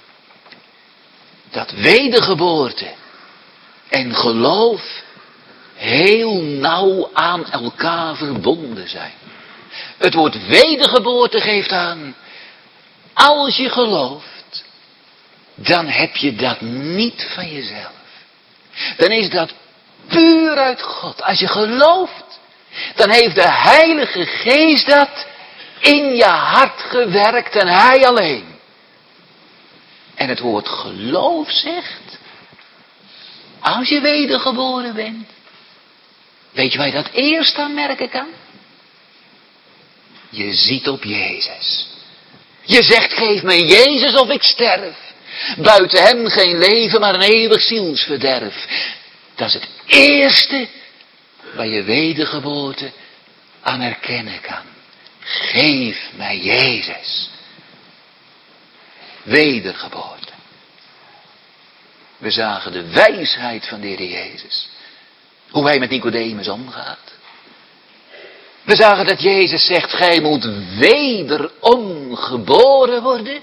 S2: dat wedergeboorte en geloof heel nauw aan elkaar verbonden zijn. Het woord wedergeboorte geeft aan, als je gelooft, dan heb je dat niet van jezelf. Dan is dat puur uit God. Als je gelooft, dan heeft de Heilige Geest dat in je hart gewerkt en Hij alleen. En het woord geloof zegt, als je wedergeboren bent, weet je waar je dat eerst aan merken kan? Je ziet op Jezus. Je zegt, geef me Jezus of ik sterf. Buiten Hem geen leven, maar een eeuwig zielsverderf. Dat is het eerste waar je wedergeboorte aan herkennen kan. Geef mij Jezus. Wedergeboorte. We zagen de wijsheid van de Heer Jezus. Hoe Hij met Nicodemus omgaat. We zagen dat Jezus zegt, gij moet wederom geboren worden.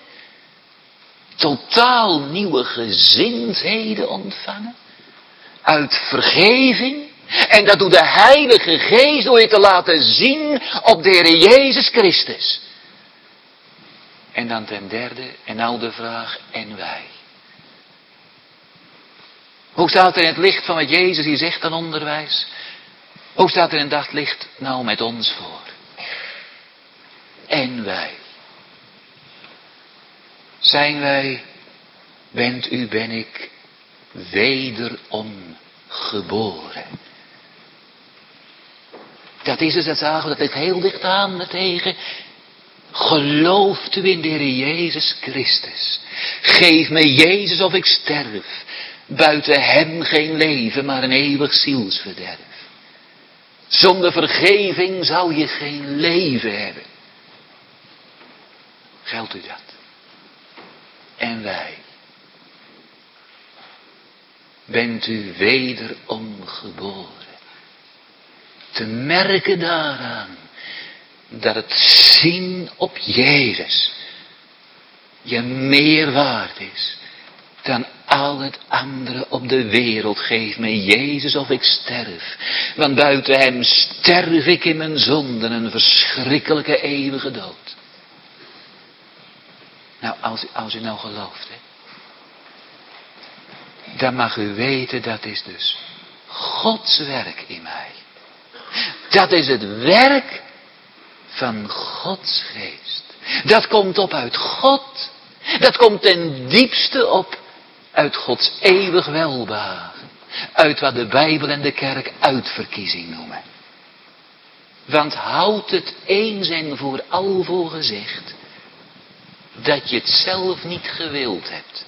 S2: Totaal nieuwe gezindheden ontvangen. Uit vergeving. En dat doet de Heilige Geest door je te laten zien op de Heer Jezus Christus. En dan ten derde, en nou de vraag, en wij? Hoe staat er in het licht van wat Jezus hier zegt aan onderwijs? Hoe staat er in het daglicht nou met ons voor? En wij? Zijn wij, bent u, ben ik, wederom geboren. Dat is dus, dat zagen we, dat ligt heel dicht aan tegen. Gelooft u in de Heer Jezus Christus. Geef me Jezus of ik sterf. Buiten hem geen leven, maar een eeuwig zielsverderf. Zonder vergeving zou je geen leven hebben. Geldt u dat? En wij. Bent u wederom geboren. Te merken daaraan dat het zien op Jezus je meer waard is dan al het andere op de wereld. Geef me Jezus of ik sterf. Want buiten hem sterf ik in mijn zonden, een verschrikkelijke eeuwige dood. Nou, als, als u nou gelooft, hè, dan mag u weten, dat is dus Gods werk in mij. Dat is het werk van Gods geest. Dat komt op uit God. Dat komt ten diepste op uit Gods eeuwig welbehagen. Uit wat de Bijbel en de kerk uitverkiezing noemen. Want houd het eens en voor al voor gezegd, dat je het zelf niet gewild hebt.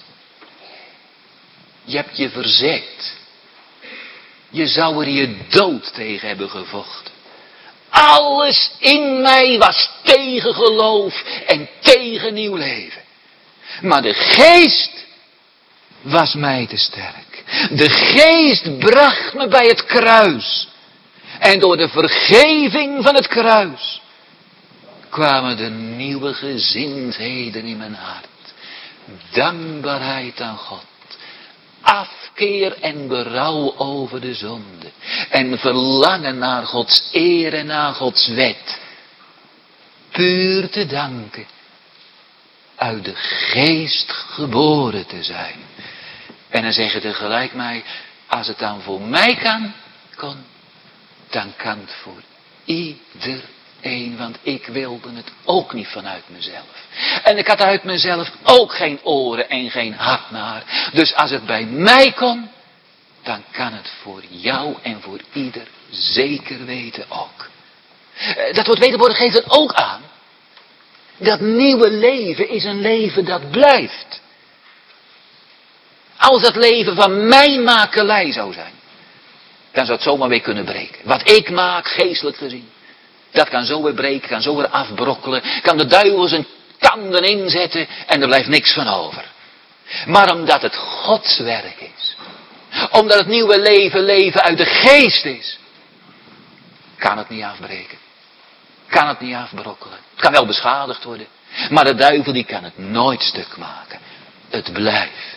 S2: Je hebt je verzet. Je zou er je dood tegen hebben gevochten. Alles in mij was tegen geloof en tegen nieuw leven. Maar de geest was mij te sterk. De geest bracht me bij het kruis. En door de vergeving van het kruis kwamen de nieuwe gezindheden in mijn hart. Dankbaarheid aan God. Afkeer en berouw over de zonde. En verlangen naar Gods eer en naar Gods wet. Puur te danken uit de geest geboren te zijn. En dan zeggen tegelijk mij, als het dan voor mij kan, kon, dan kan het voor iedereen. Want ik wilde het ook niet vanuit mezelf. En ik had uit mezelf ook geen oren en geen hart naar. Dus als het bij mij kon, dan kan het voor jou en voor ieder zeker weten ook. Dat woord wedergeboren geeft het ook aan. Dat nieuwe leven is een leven dat blijft. Als dat leven van mijn makelij zou zijn, dan zou het zomaar weer kunnen breken. Wat ik maak, geestelijk gezien, dat kan zo weer breken, kan zo weer afbrokkelen. Kan de duivel zijn tanden inzetten en er blijft niks van over. Maar omdat het Gods werk is, omdat het nieuwe leven leven uit de geest is, kan het niet afbreken. Kan het niet afbrokkelen. Het kan wel beschadigd worden. Maar de duivel die kan het nooit stuk maken. Het blijft.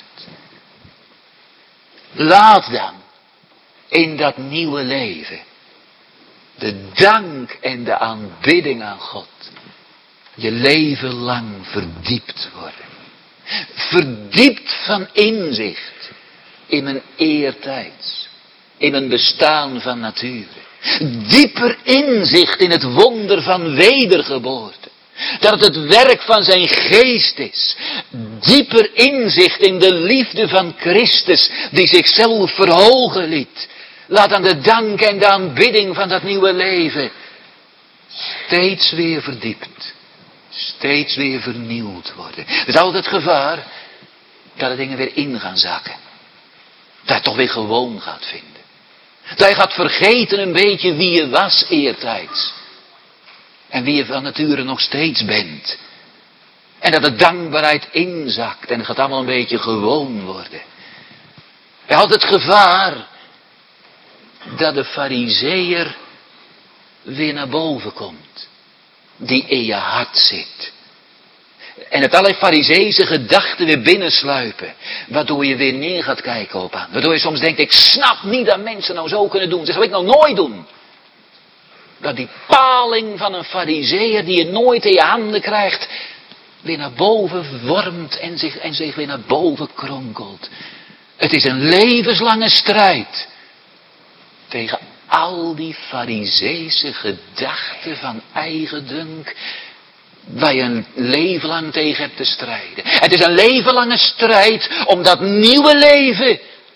S2: Laat dan in dat nieuwe leven de dank en de aanbidding aan God je leven lang verdiept worden. Verdiept van inzicht in mijn eertijds, in mijn bestaan van nature. Dieper inzicht in het wonder van wedergeboorte. Dat het het werk van zijn geest is. Dieper inzicht in de liefde van Christus die zichzelf verhogen liet. Laat aan de dank en de aanbidding van dat nieuwe leven steeds weer verdiept. Steeds weer vernieuwd worden. Er is altijd het gevaar dat de dingen weer in gaan zakken. Dat je toch weer gewoon gaat vinden. Dat je gaat vergeten een beetje wie je was eertijds. En wie je van nature nog steeds bent. En dat de dankbaarheid inzakt. En het gaat allemaal een beetje gewoon worden. Je had het gevaar dat de farizeeër weer naar boven komt. Die in je hart zit. En het allerlei farizeese gedachten weer binnensluipen. Waardoor je weer neer gaat kijken op aan. Waardoor je soms denkt, ik snap niet dat mensen nou zo kunnen doen. Dat zou ik nou nooit doen. Dat die paling van een farizeeër die je nooit in je handen krijgt, weer naar boven wormt en zich, en zich weer naar boven kronkelt. Het is een levenslange strijd tegen al die farizeese gedachten van eigendunk, waar je een leven lang tegen hebt te strijden. Het is een leven lange strijd om dat nieuwe leven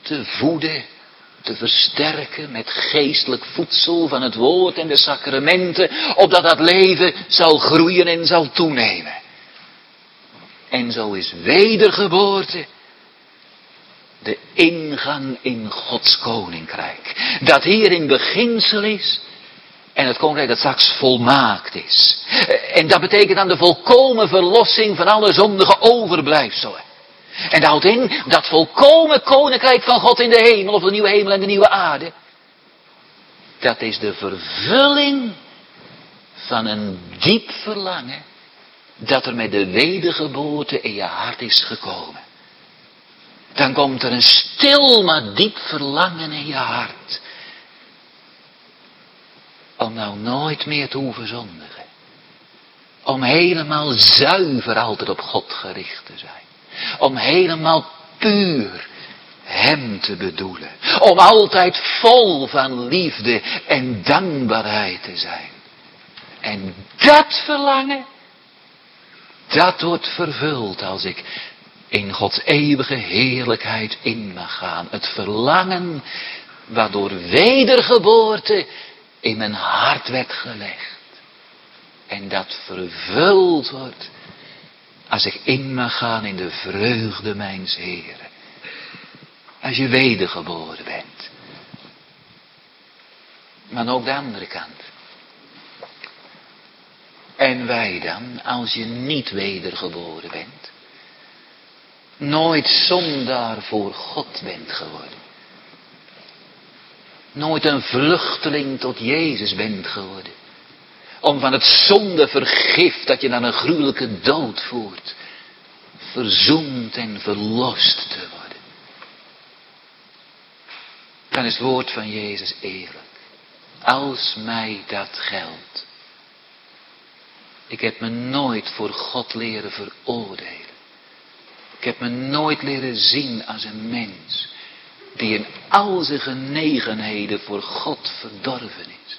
S2: te voeden, te versterken met geestelijk voedsel van het woord en de sacramenten, opdat dat leven zal groeien en zal toenemen. En zo is wedergeboorte de ingang in Gods koninkrijk. Dat hier in beginsel is en het koninkrijk dat straks volmaakt is. En dat betekent dan de volkomen verlossing van alle zondige overblijfselen. En dat houdt in dat volkomen koninkrijk van God in de hemel, of de nieuwe hemel en de nieuwe aarde. Dat is de vervulling van een diep verlangen dat er met de wedergeboorte in je hart is gekomen. Dan komt er een stil maar diep verlangen in je hart. Om nou nooit meer te hoeven zondigen. Om helemaal zuiver altijd op God gericht te zijn. Om helemaal puur hem te bedoelen. Om altijd vol van liefde en dankbaarheid te zijn. En dat verlangen, dat wordt vervuld als ik in Gods eeuwige heerlijkheid in mag gaan. Het verlangen waardoor wedergeboorte in mijn hart werd gelegd. En dat vervuld wordt als ik in mag gaan in de vreugde mijns Heren. Als je wedergeboren bent. Maar ook de andere kant. En wij dan, als je niet wedergeboren bent. Nooit zondaar voor God bent geworden. Nooit een vluchteling tot Jezus bent geworden. Om van het zondevergif dat je naar een gruwelijke dood voert, verzoend en verlost te worden. Dan is het woord van Jezus eerlijk. Als mij dat geldt. Ik heb me nooit voor God leren veroordelen. Ik heb me nooit leren zien als een mens die in al zijn genegenheden voor God verdorven is.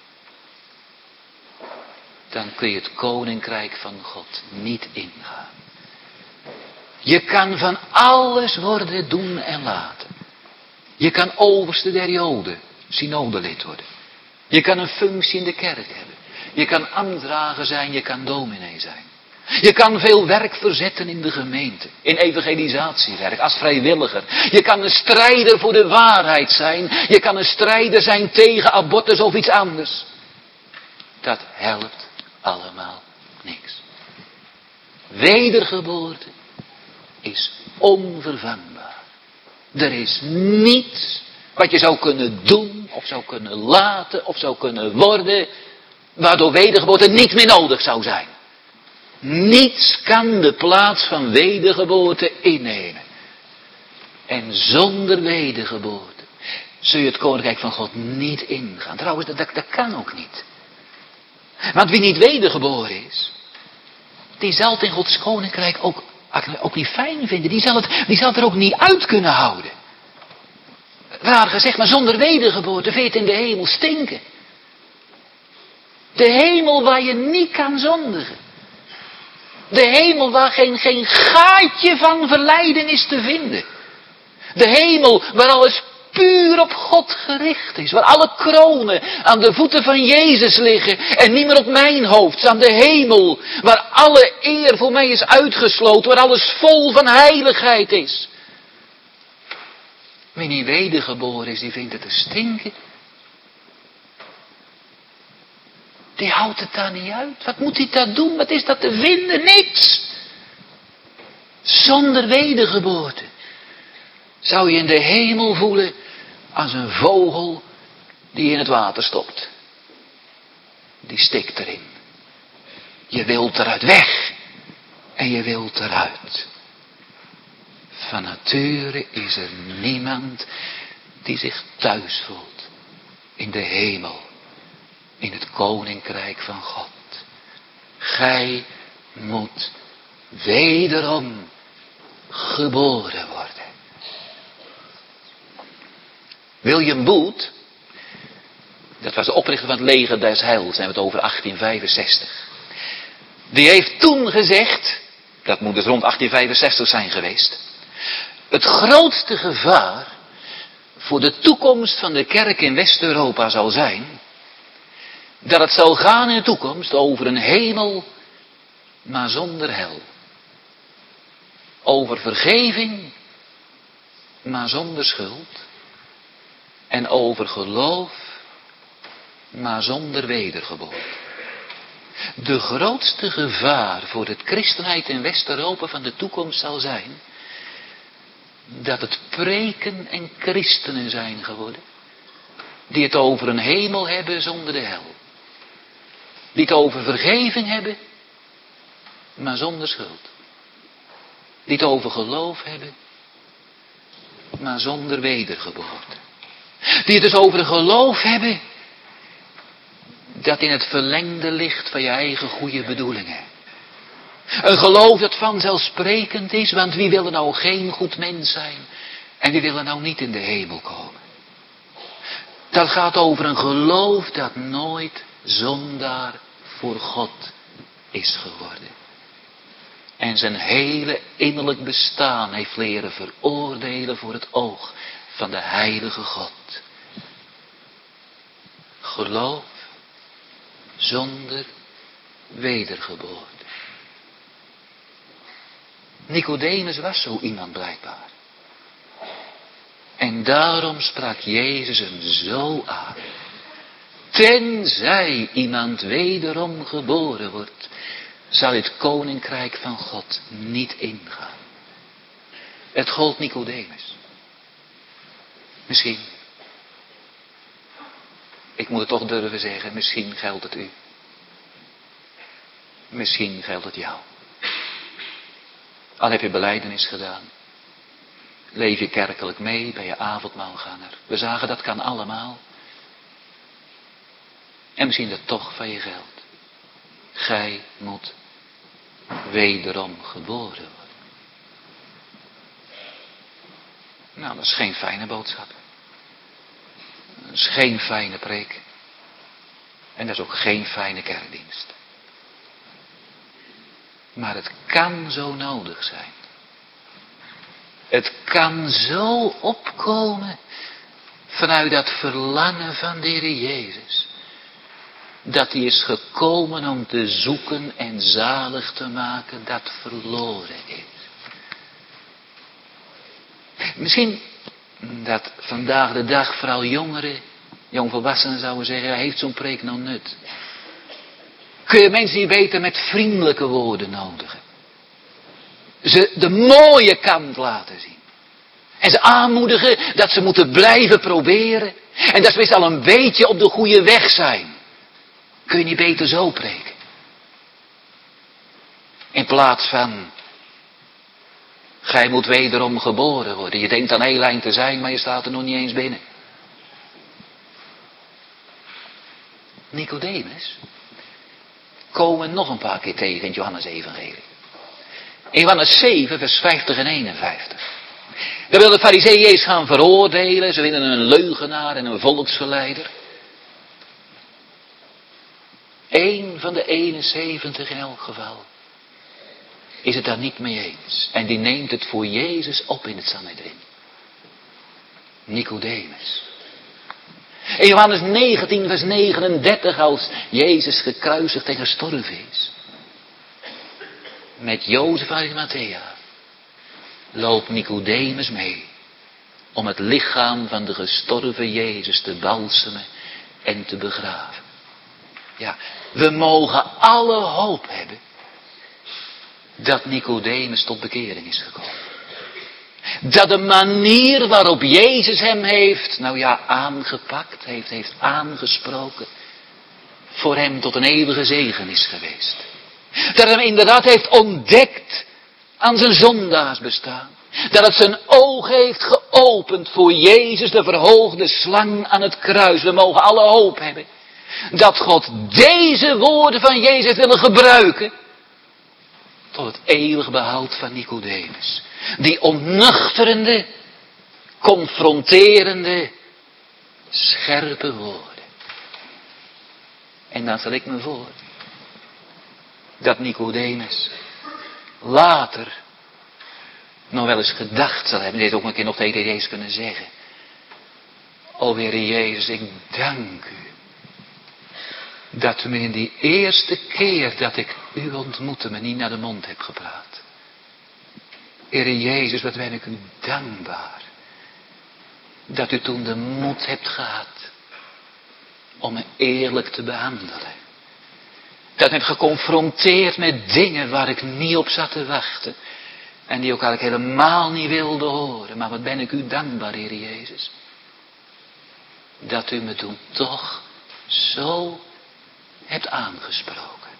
S2: Dan kun je het koninkrijk van God niet ingaan. Je kan van alles worden, doen en laten. Je kan overste der Joden, synodelid worden. Je kan een functie in de kerk hebben. Je kan ambtsdrager zijn, je kan dominee zijn. Je kan veel werk verzetten in de gemeente, in evangelisatiewerk, als vrijwilliger. Je kan een strijder voor de waarheid zijn. Je kan een strijder zijn tegen abortus of iets anders. Dat helpt allemaal niks. Wedergeboorte is onvervangbaar. Er is niets wat je zou kunnen doen, of zou kunnen laten, of zou kunnen worden, waardoor wedergeboorte niet meer nodig zou zijn. Niets kan de plaats van wedergeboorte innemen. En zonder wedergeboorte zul je het koninkrijk van God niet ingaan. Trouwens, dat, dat kan ook niet. Want wie niet wedergeboren is, die zal het in Gods koninkrijk ook, ook niet fijn vinden. Die zal, het, die zal het er ook niet uit kunnen houden. Raar gezegd, maar zonder wedergeboorte vind je het in de hemel stinken. De hemel waar je niet kan zondigen. De hemel waar geen, geen gaatje van verleiding is te vinden. De hemel waar alles puur op God gericht is. Waar alle kronen aan de voeten van Jezus liggen en niet meer op mijn hoofd. Aan de hemel waar alle eer voor mij is uitgesloten. Waar alles vol van heiligheid is. Wie niet wedergeboren is, die vindt het te stinken. Die houdt het daar niet uit. Wat moet hij daar doen? Wat is dat te vinden? Niks. Zonder wedergeboorte zou je in de hemel voelen als een vogel die in het water stopt. Die stikt erin. Je wilt eruit weg en je wilt eruit. Van nature is er niemand die zich thuis voelt in de hemel. In het koninkrijk van God. Gij moet wederom geboren worden. William Booth, dat was de oprichter van het leger des Heils, zijn we het over achttien vijfenzestig. Die heeft toen gezegd, dat moet dus rond achttien vijfenzestig zijn geweest. Het grootste gevaar voor de toekomst van de kerk in West-Europa zal zijn, dat het zal gaan in de toekomst over een hemel, maar zonder hel. Over vergeving, maar zonder schuld. En over geloof, maar zonder wedergeboorte. De grootste gevaar voor het christenheid in West-Europa van de toekomst zal zijn, dat het preken en christenen zijn geworden, die het over een hemel hebben zonder de hel. Die het over vergeving hebben, maar zonder schuld. Die het over geloof hebben, maar zonder wedergeboorte. Die het dus over een geloof hebben, dat in het verlengde ligt van je eigen goede bedoelingen. Een geloof dat vanzelfsprekend is, want wie wil er nou geen goed mens zijn en wie wil er nou niet in de hemel komen. Dat gaat over een geloof dat nooit zondaar voor God is geworden. En zijn hele innerlijk bestaan heeft leren veroordelen voor het oog van de heilige God. Geloof zonder wedergeboorte. Nicodemus was zo iemand blijkbaar. En daarom sprak Jezus hem zo aan. Tenzij iemand wederom geboren wordt, zal het koninkrijk van God niet ingaan. Het gold Nicodemus. Misschien. Ik moet het toch durven zeggen, misschien geldt het u. Misschien geldt het jou. Al heb je belijdenis gedaan. Leef je kerkelijk mee, ben je avondmaalganger. We zagen dat kan allemaal. En misschien dat toch van je geldt. Gij moet wederom geboren worden. Nou, dat is geen fijne boodschap. Dat is geen fijne preek. En dat is ook geen fijne kerkdienst. Maar het kan zo nodig zijn. Het kan zo opkomen vanuit dat verlangen van de Heer Jezus. Dat hij is gekomen om te zoeken en zalig te maken dat verloren is. Misschien dat vandaag de dag vooral jongeren, jongvolwassenen zouden zeggen, heeft zo'n preek nou nut? Kun je mensen die beter met vriendelijke woorden nodigen? Ze de mooie kant laten zien. En ze aanmoedigen dat ze moeten blijven proberen. En dat ze best al een beetje op de goede weg zijn. Kun je niet beter zo preken? In plaats van, gij moet wederom geboren worden. Je denkt aan heel eind te zijn, maar je staat er nog niet eens binnen. Nicodemus komen we nog een paar keer tegen in het Johannes-evangelie. In Johannes zeven, vers vijftig en eenenvijftig. Daar wil de farizeeën eens gaan veroordelen. Ze vinden een leugenaar en een volksverleider. Eén van de eenenzeventig in elk geval is het daar niet mee eens. En die neemt het voor Jezus op in het Sanhedrin. Nicodemus. In Johannes negentien, vers negenendertig, als Jezus gekruisigd en gestorven is. Met Jozef uit Arimathea loopt Nicodemus mee om het lichaam van de gestorven Jezus te balsemen en te begraven. Ja, we mogen alle hoop hebben dat Nicodemus tot bekering is gekomen. Dat de manier waarop Jezus hem heeft, nou ja, aangepakt, heeft, heeft aangesproken, voor hem tot een eeuwige zegen is geweest. Dat hem inderdaad heeft ontdekt aan zijn zondaarsbestaan. Dat het zijn oog heeft geopend voor Jezus, de verhoogde slang aan het kruis. We mogen alle hoop hebben dat God deze woorden van Jezus willen gebruiken tot het eeuwig behoud van Nicodemus. Die ontnuchterende, confronterende, scherpe woorden. En dan stel ik me voor dat Nicodemus later nog wel eens gedacht zal hebben, dit ook een keer nog tegen Jezus kunnen zeggen. O Heere Jezus, ik dank u. Dat u me in die eerste keer dat ik u ontmoette, me niet naar de mond hebt gepraat. Heere Jezus, wat ben ik u dankbaar. Dat u toen de moed hebt gehad om me eerlijk te behandelen. Dat u hebt geconfronteerd met dingen waar ik niet op zat te wachten. En die ook eigenlijk helemaal niet wilde horen. Maar wat ben ik u dankbaar, Heer Jezus. Dat u me toen toch zo hebt aangesproken.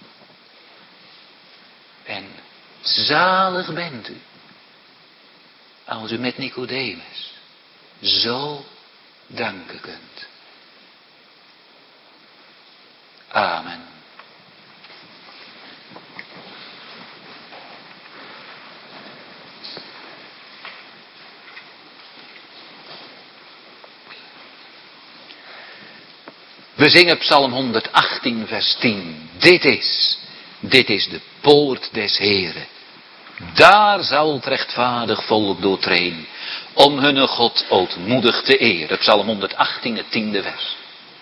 S2: En zalig bent u. Als u met Nicodemus zo danken kunt. Amen. We zingen Psalm honderdachttien vers tien. Dit is, dit is de poort des Heeren. Daar zal het rechtvaardig volk doortreden, om hun God ootmoedig te eren. Psalm honderdachttien, het tiende vers.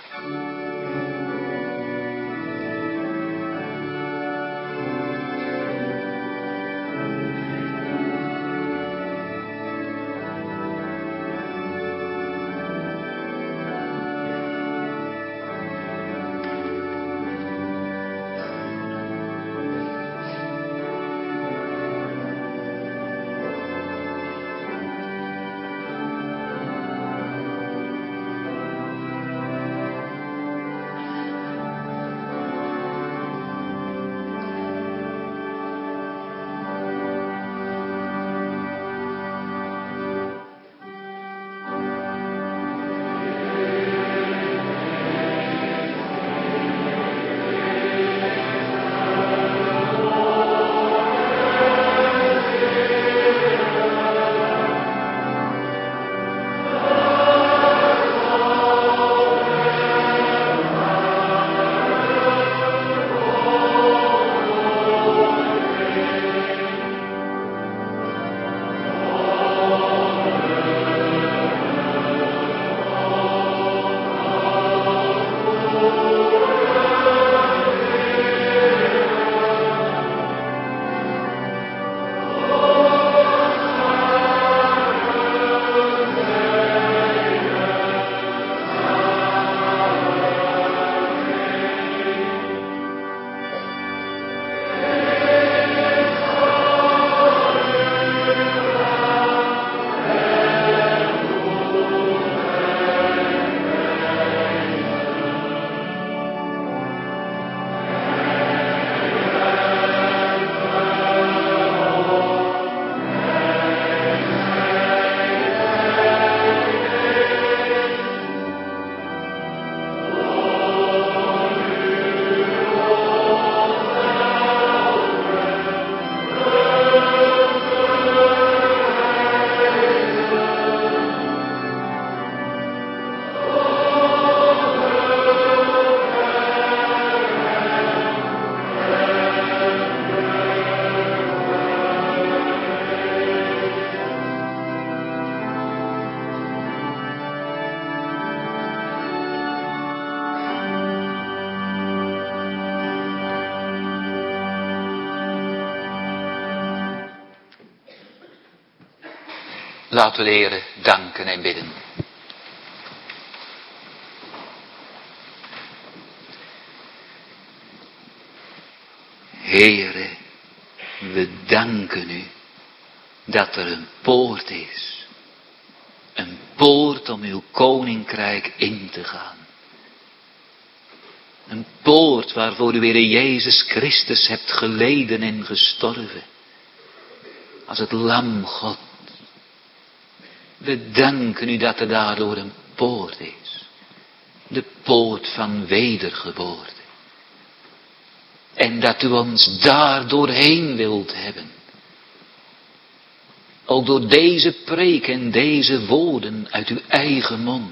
S2: Laten we de Heere danken en bidden. Heere, we danken u dat er een poort is. Een poort om uw koninkrijk in te gaan. Een poort waarvoor u Heere Jezus Christus hebt geleden en gestorven. Als het lam God. We danken u dat er daardoor een poort is. De poort van wedergeboorte. En dat u ons daar doorheen wilt hebben. Ook door deze preek en deze woorden uit uw eigen mond.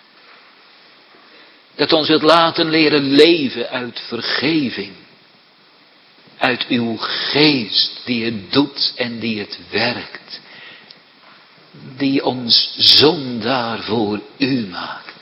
S2: Dat ons wilt laten leren leven uit vergeving. Uit uw geest die het doet en die het werkt. Die ons zondaar voor u maakt.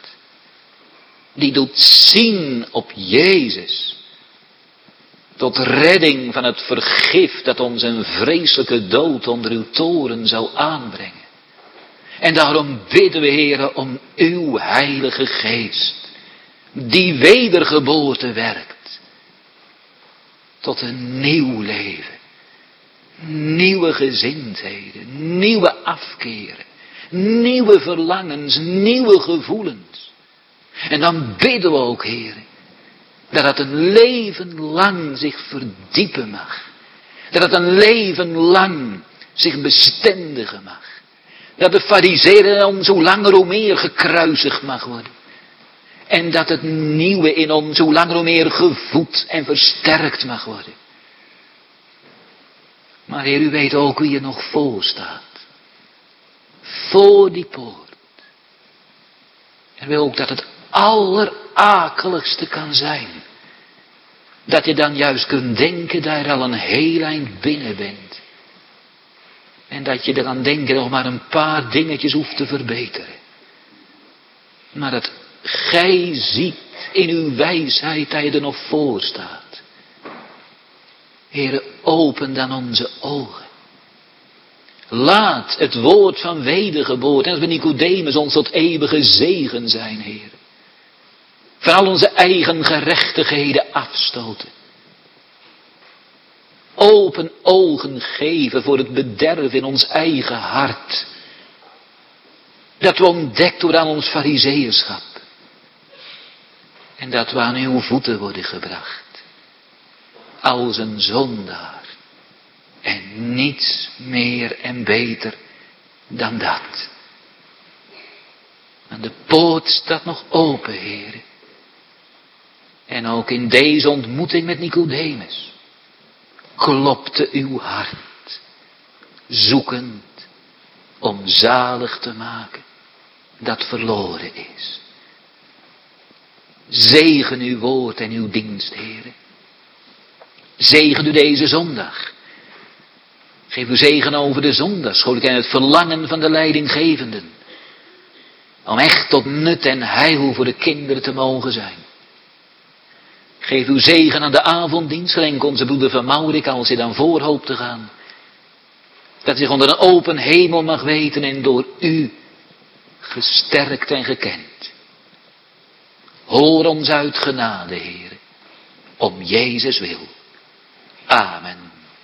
S2: Die doet zien op Jezus. Tot redding van het vergif dat ons een vreselijke dood onder uw toren zou aanbrengen. En daarom bidden we, Heere, om uw Heilige Geest. Die wedergeboorte werkt. Tot een nieuw leven. Nieuwe gezindheden. Nieuwe afkeren. Nieuwe verlangens. Nieuwe gevoelens. En dan bidden we ook, Heere. Dat het een leven lang zich verdiepen mag. Dat het een leven lang zich bestendigen mag. Dat de farizeeën om zo langer hoe meer gekruisigd mag worden. En dat het nieuwe in ons hoe langer hoe meer gevoed en versterkt mag worden. Maar Heer, u weet ook wie er nog voor staat. Voor die poort. En wil ook dat het allerakeligste kan zijn. Dat je dan juist kunt denken dat je al een heel eind binnen bent. En dat je eraan denken nog maar een paar dingetjes hoeft te verbeteren. Maar dat gij ziet in uw wijsheid dat je er nog voor staat. Heere, open dan onze ogen. Laat het woord van wedergeboorte, en als bij Nicodemus ons tot eeuwige zegen zijn, Heer. Van al onze eigen gerechtigheden afstoten. Open ogen geven voor het bederf in ons eigen hart. Dat we ontdekt worden aan ons farizeeërschap. En dat we aan uw voeten worden gebracht. Als een zondaar. En niets meer en beter dan dat. En de poort staat nog open, Heer. En ook in deze ontmoeting met Nicodemus klopte uw hart, zoekend om zalig te maken dat verloren is. Zegen uw woord en uw dienst, Heer. Zegen u deze zondag. Geef u zegen over de zondagschool en het verlangen van de leidinggevenden. Om echt tot nut en heil voor de kinderen te mogen zijn. Geef uw zegen aan de avonddienst, gelijk onze broeder van Maurik, als hij dan voor hoopt te gaan. Dat hij zich onder een open hemel mag weten en door u gesterkt en gekend. Hoor ons uit genade, Heer, om Jezus wil. Amen.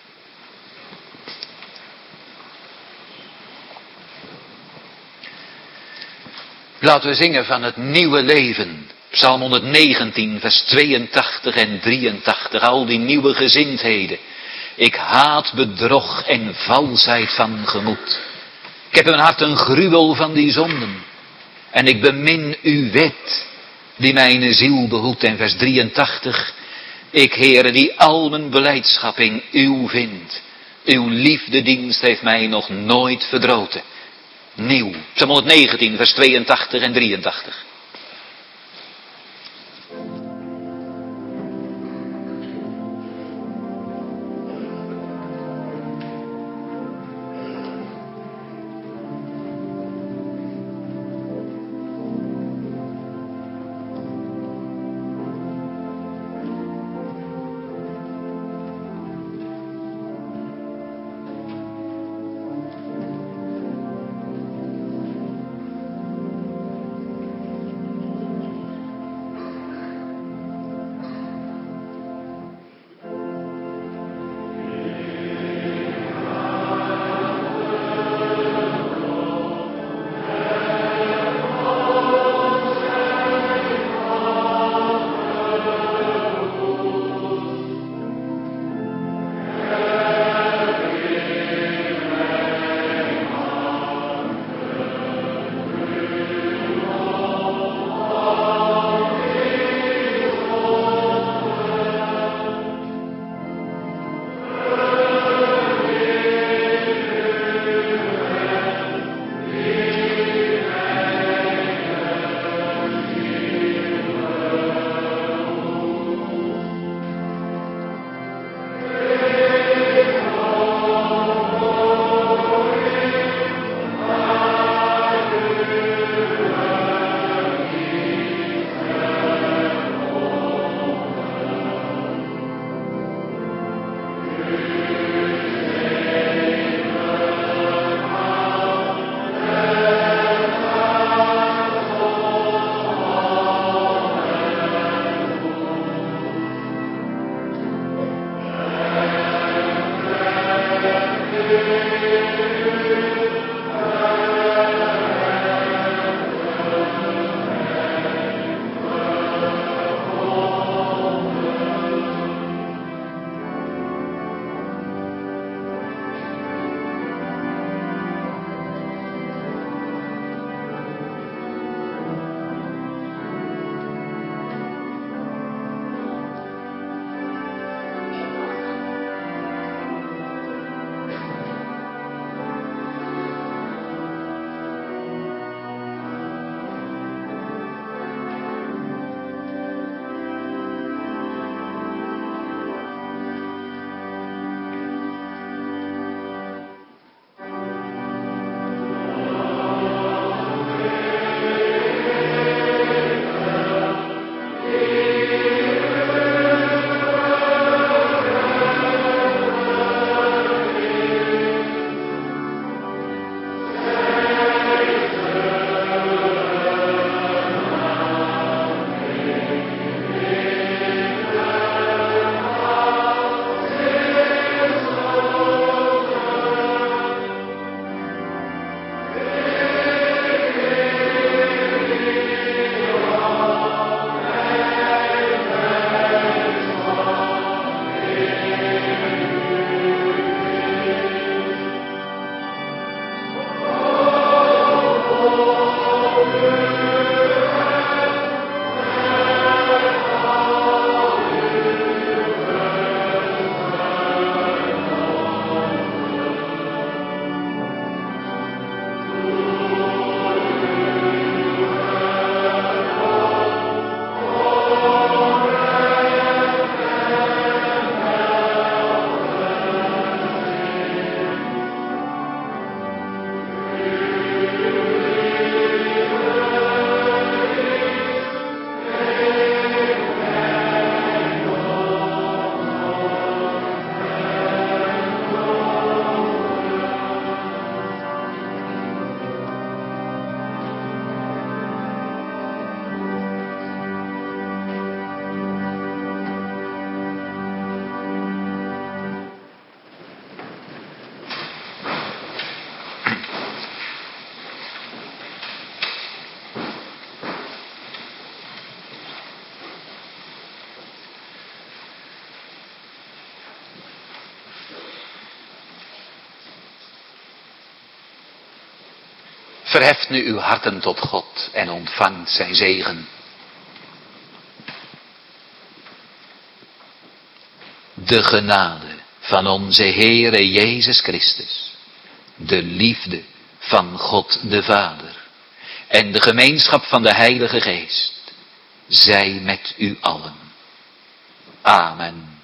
S2: Laten we zingen van het nieuwe leven. Psalm honderdnegentien, vers tweeëntachtig en drieëntachtig. Al die nieuwe gezindheden. Ik haat bedrog en valsheid van gemoed. Ik heb in mijn hart een gruwel van die zonden. En ik bemin uw wet, die mijn ziel behoedt. En vers drieëntachtig. Ik, Heere, die al mijn belijdschap in uw vind. Uw liefdedienst heeft mij nog nooit verdroten. Nieuw. Psalm honderdnegentien, vers tweeëntachtig en drieëntachtig. Verheft nu uw harten tot God en ontvangt zijn zegen. De genade van onze Heere Jezus Christus, de liefde van God de Vader en de gemeenschap van de Heilige Geest, zij met u allen. Amen.